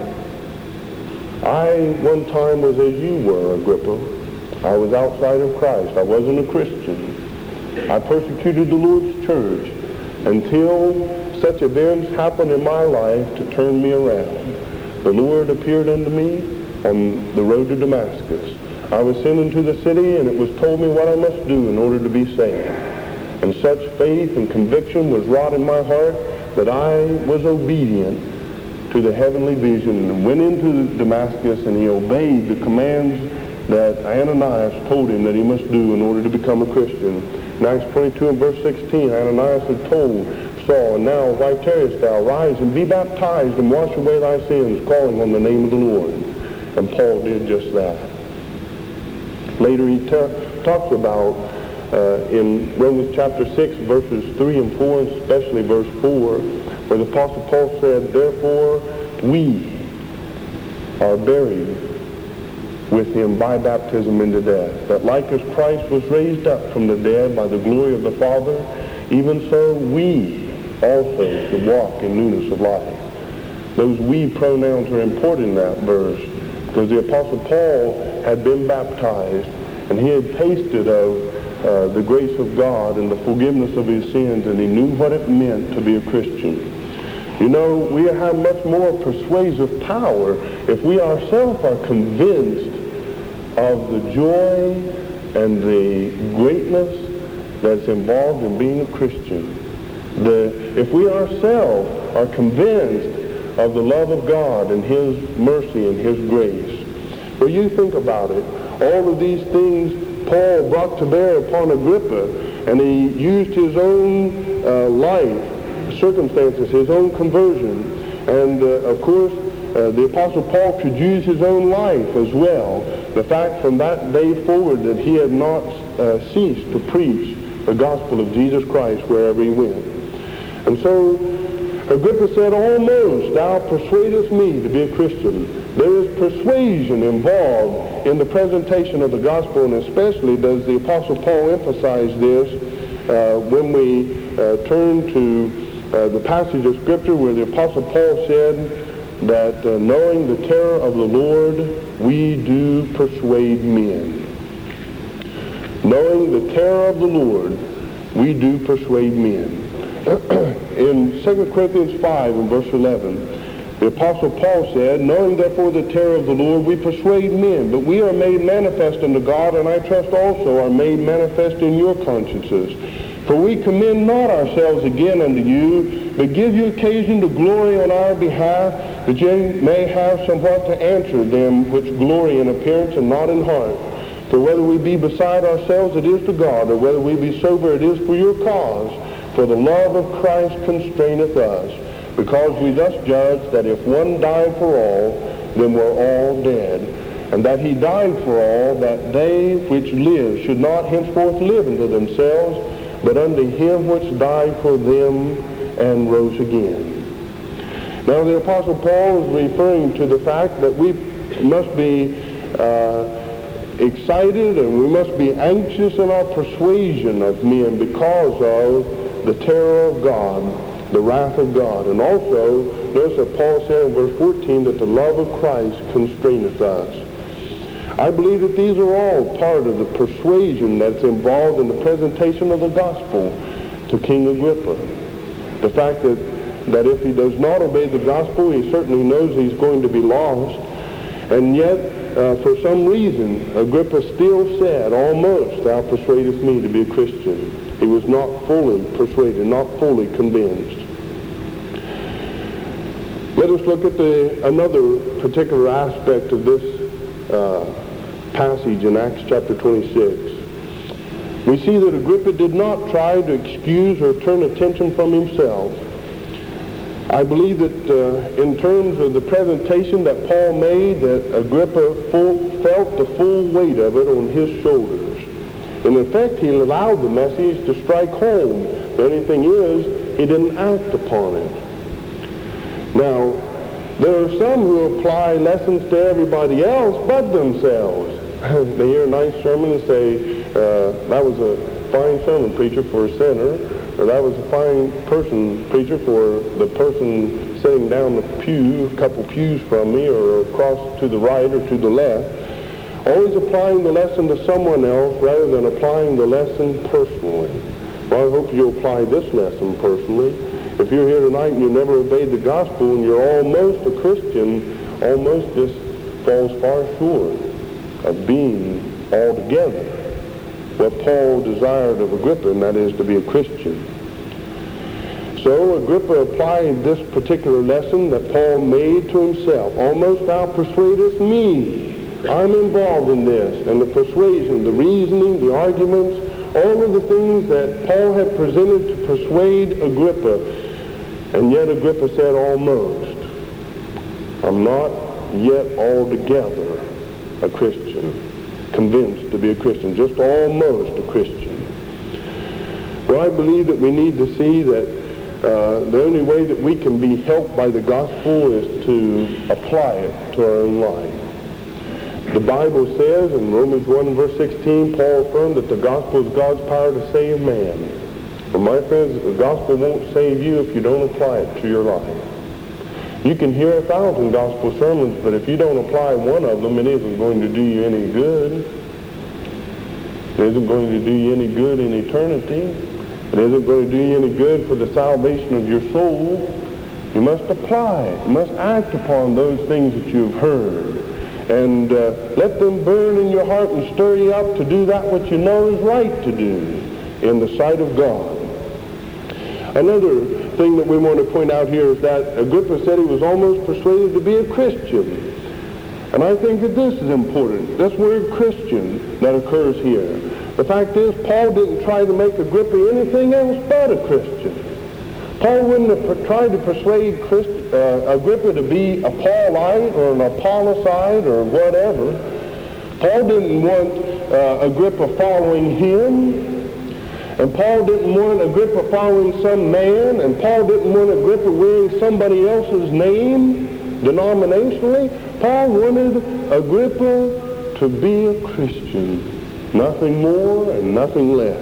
I one time was as you were, Agrippa. I was outside of Christ. I wasn't a Christian. I persecuted the Lord's church until such events happened in my life to turn me around. The Lord appeared unto me on the road to Damascus. I was sent into the city, and it was told me what I must do in order to be saved. And such faith and conviction was wrought in my heart that I was obedient to the heavenly vision and went into Damascus, and he obeyed the commands that Ananias told him that he must do in order to become a Christian. In Acts twenty-two and verse sixteen, Ananias had told Saul, and now why tarriest thou? Rise and be baptized and wash away thy sins, calling on the name of the Lord. And Paul did just that. Later he t- talks about uh, in Romans chapter six, verses three and four, and especially verse four, where the Apostle Paul said, therefore we are buried with him by baptism into death, that like as Christ was raised up from the dead by the glory of the Father, even so we also should walk in newness of life. Those we pronouns are important in that verse, because the Apostle Paul had been baptized, and he had tasted of uh, the grace of God and the forgiveness of his sins, and he knew what it meant to be a Christian. You know, we have much more persuasive power if we ourselves are convinced of the joy and the greatness that's involved in being a Christian. The, if we ourselves are convinced of the love of God and his mercy and his grace. Well, you think about it. All of these things Paul brought to bear upon Agrippa, and he used his own uh, life, circumstances, his own conversion. And, uh, of course, uh, the Apostle Paul could use his own life as well. The fact from that day forward that he had not uh, ceased to preach the gospel of Jesus Christ wherever he went. And so Agrippa said, almost thou persuadest me to be a Christian. There is persuasion involved in the presentation of the gospel, and especially does the Apostle Paul emphasize this uh, when we uh, turn to uh, the passage of Scripture where the Apostle Paul said that uh, knowing the terror of the Lord, we do persuade men. Knowing the terror of the Lord, we do persuade men. In Second Corinthians five and verse eleven, the Apostle Paul said, knowing therefore the terror of the Lord, we persuade men, but we are made manifest unto God, and I trust also are made manifest in your consciences. For we commend not ourselves again unto you, but give you occasion to glory on our behalf, that ye may have somewhat to answer them which glory in appearance and not in heart. For whether we be beside ourselves, it is to God, or whether we be sober, it is for your cause. For the love of Christ constraineth us, because we thus judge that if one died for all, then we're all dead, and that he died for all, that they which live should not henceforth live unto themselves, but unto him which died for them and rose again. Now the Apostle Paul is referring to the fact that we must be uh, excited and we must be anxious in our persuasion of men because of the terror of God, the wrath of God. And also, notice that Paul said in verse fourteen that the love of Christ constraineth us. I believe that these are all part of the persuasion that's involved in the presentation of the gospel to King Agrippa. The fact that, that if he does not obey the gospel, he certainly knows he's going to be lost. And yet, uh, for some reason, Agrippa still said, almost, thou persuadest me to be a Christian. He was not fully persuaded, not fully convinced. Let us look at the, another particular aspect of this uh, passage in Acts chapter twenty-six. We see that Agrippa did not try to excuse or turn attention from himself. I believe that uh, in terms of the presentation that Paul made, that Agrippa full, felt the full weight of it on his shoulders. In effect, he allowed the message to strike home. The only thing is, he didn't act upon it. Now, there are some who apply lessons to everybody else but themselves. They hear a nice sermon and say, uh, that was a fine sermon preacher for a sinner, or that was a fine person preacher for the person sitting down the pew, a couple pews from me, or across to the right or to the left. Always applying the lesson to someone else rather than applying the lesson personally. Well, I hope you'll apply this lesson personally. If you're here tonight and you never obeyed the gospel and you're almost a Christian, almost just falls far short of being altogether what Paul desired of Agrippa, and that is to be a Christian. So Agrippa applied this particular lesson that Paul made to himself. Almost thou persuadest me. I'm involved in this, and the persuasion, the reasoning, the arguments, all of the things that Paul had presented to persuade Agrippa. And yet Agrippa said, almost. I'm not yet altogether a Christian, convinced to be a Christian, just almost a Christian. Well, I believe that we need to see that uh, the only way that we can be helped by the gospel is to apply it to our own life. The Bible says in Romans one verse sixteen, Paul affirmed that the gospel is God's power to save man. But my friends, the gospel won't save you if you don't apply it to your life. You can hear a thousand gospel sermons, but if you don't apply one of them, it isn't going to do you any good. It isn't going to do you any good in eternity. It isn't going to do you any good for the salvation of your soul. You must apply it. You must act upon those things that you've heard. And uh, let them burn in your heart and stir you up to do that which you know is right to do in the sight of God. Another thing that we want to point out here is that Agrippa said he was almost persuaded to be a Christian. And I think that this is important. This word Christian that occurs here. The fact is, Paul didn't try to make Agrippa anything else but a Christian. Paul wouldn't have tried to persuade Christ, uh, Agrippa to be a Paulite or an Apollos-ite or whatever. Paul didn't want uh, Agrippa following him. And Paul didn't want Agrippa following some man. And Paul didn't want Agrippa wearing somebody else's name denominationally. Paul wanted Agrippa to be a Christian. Nothing more and nothing less.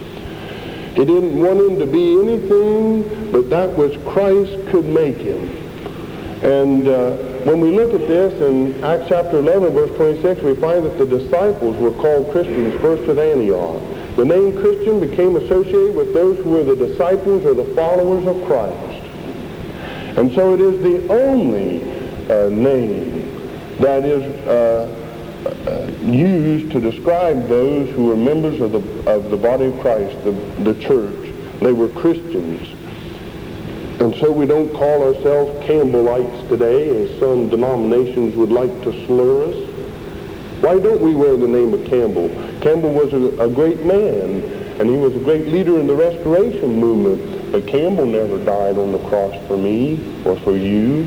He didn't want him to be anything but that which Christ could make him. And uh, when we look at this in Acts chapter eleven, verse twenty-six, we find that the disciples were called Christians first at Antioch. The name Christian became associated with those who were the disciples or the followers of Christ. And so it is the only uh, name that is uh, uh, used to describe those who were members of the of the body of Christ, the, the church. They were Christians. And so we don't call ourselves Campbellites today, as some denominations would like to slur us. Why don't we wear the name of Campbell? Campbell was a, a great man, and he was a great leader in the Restoration movement. But Campbell never died on the cross for me or for you.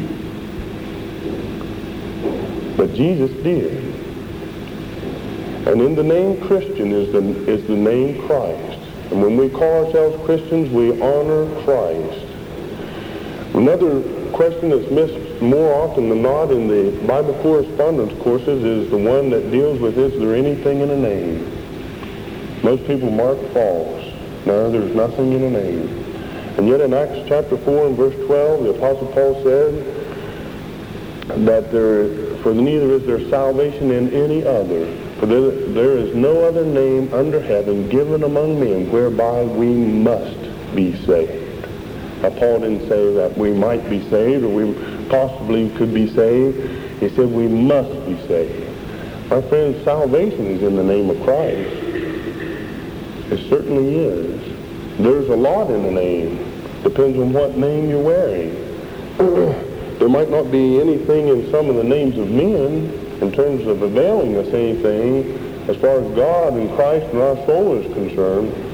But Jesus did. And in the name Christian is the, is the name Christ. And when we call ourselves Christians, we honor Christ. Another question that's missed more often than not in the Bible correspondence courses is the one that deals with, is there anything in a name? Most people mark false. No, there's nothing in a name. And yet in Acts chapter four and verse twelve, the Apostle Paul said that there, for neither is there salvation in any other, for there, there is no other name under heaven given among men whereby we must be saved. Now, Paul didn't say that we might be saved or we possibly could be saved. He said we must be saved. My friends, salvation is in the name of Christ. It certainly is. There's a lot in the name. Depends on what name you're wearing. There might not be anything in some of the names of men in terms of availing us anything as far as God and Christ and our soul is concerned.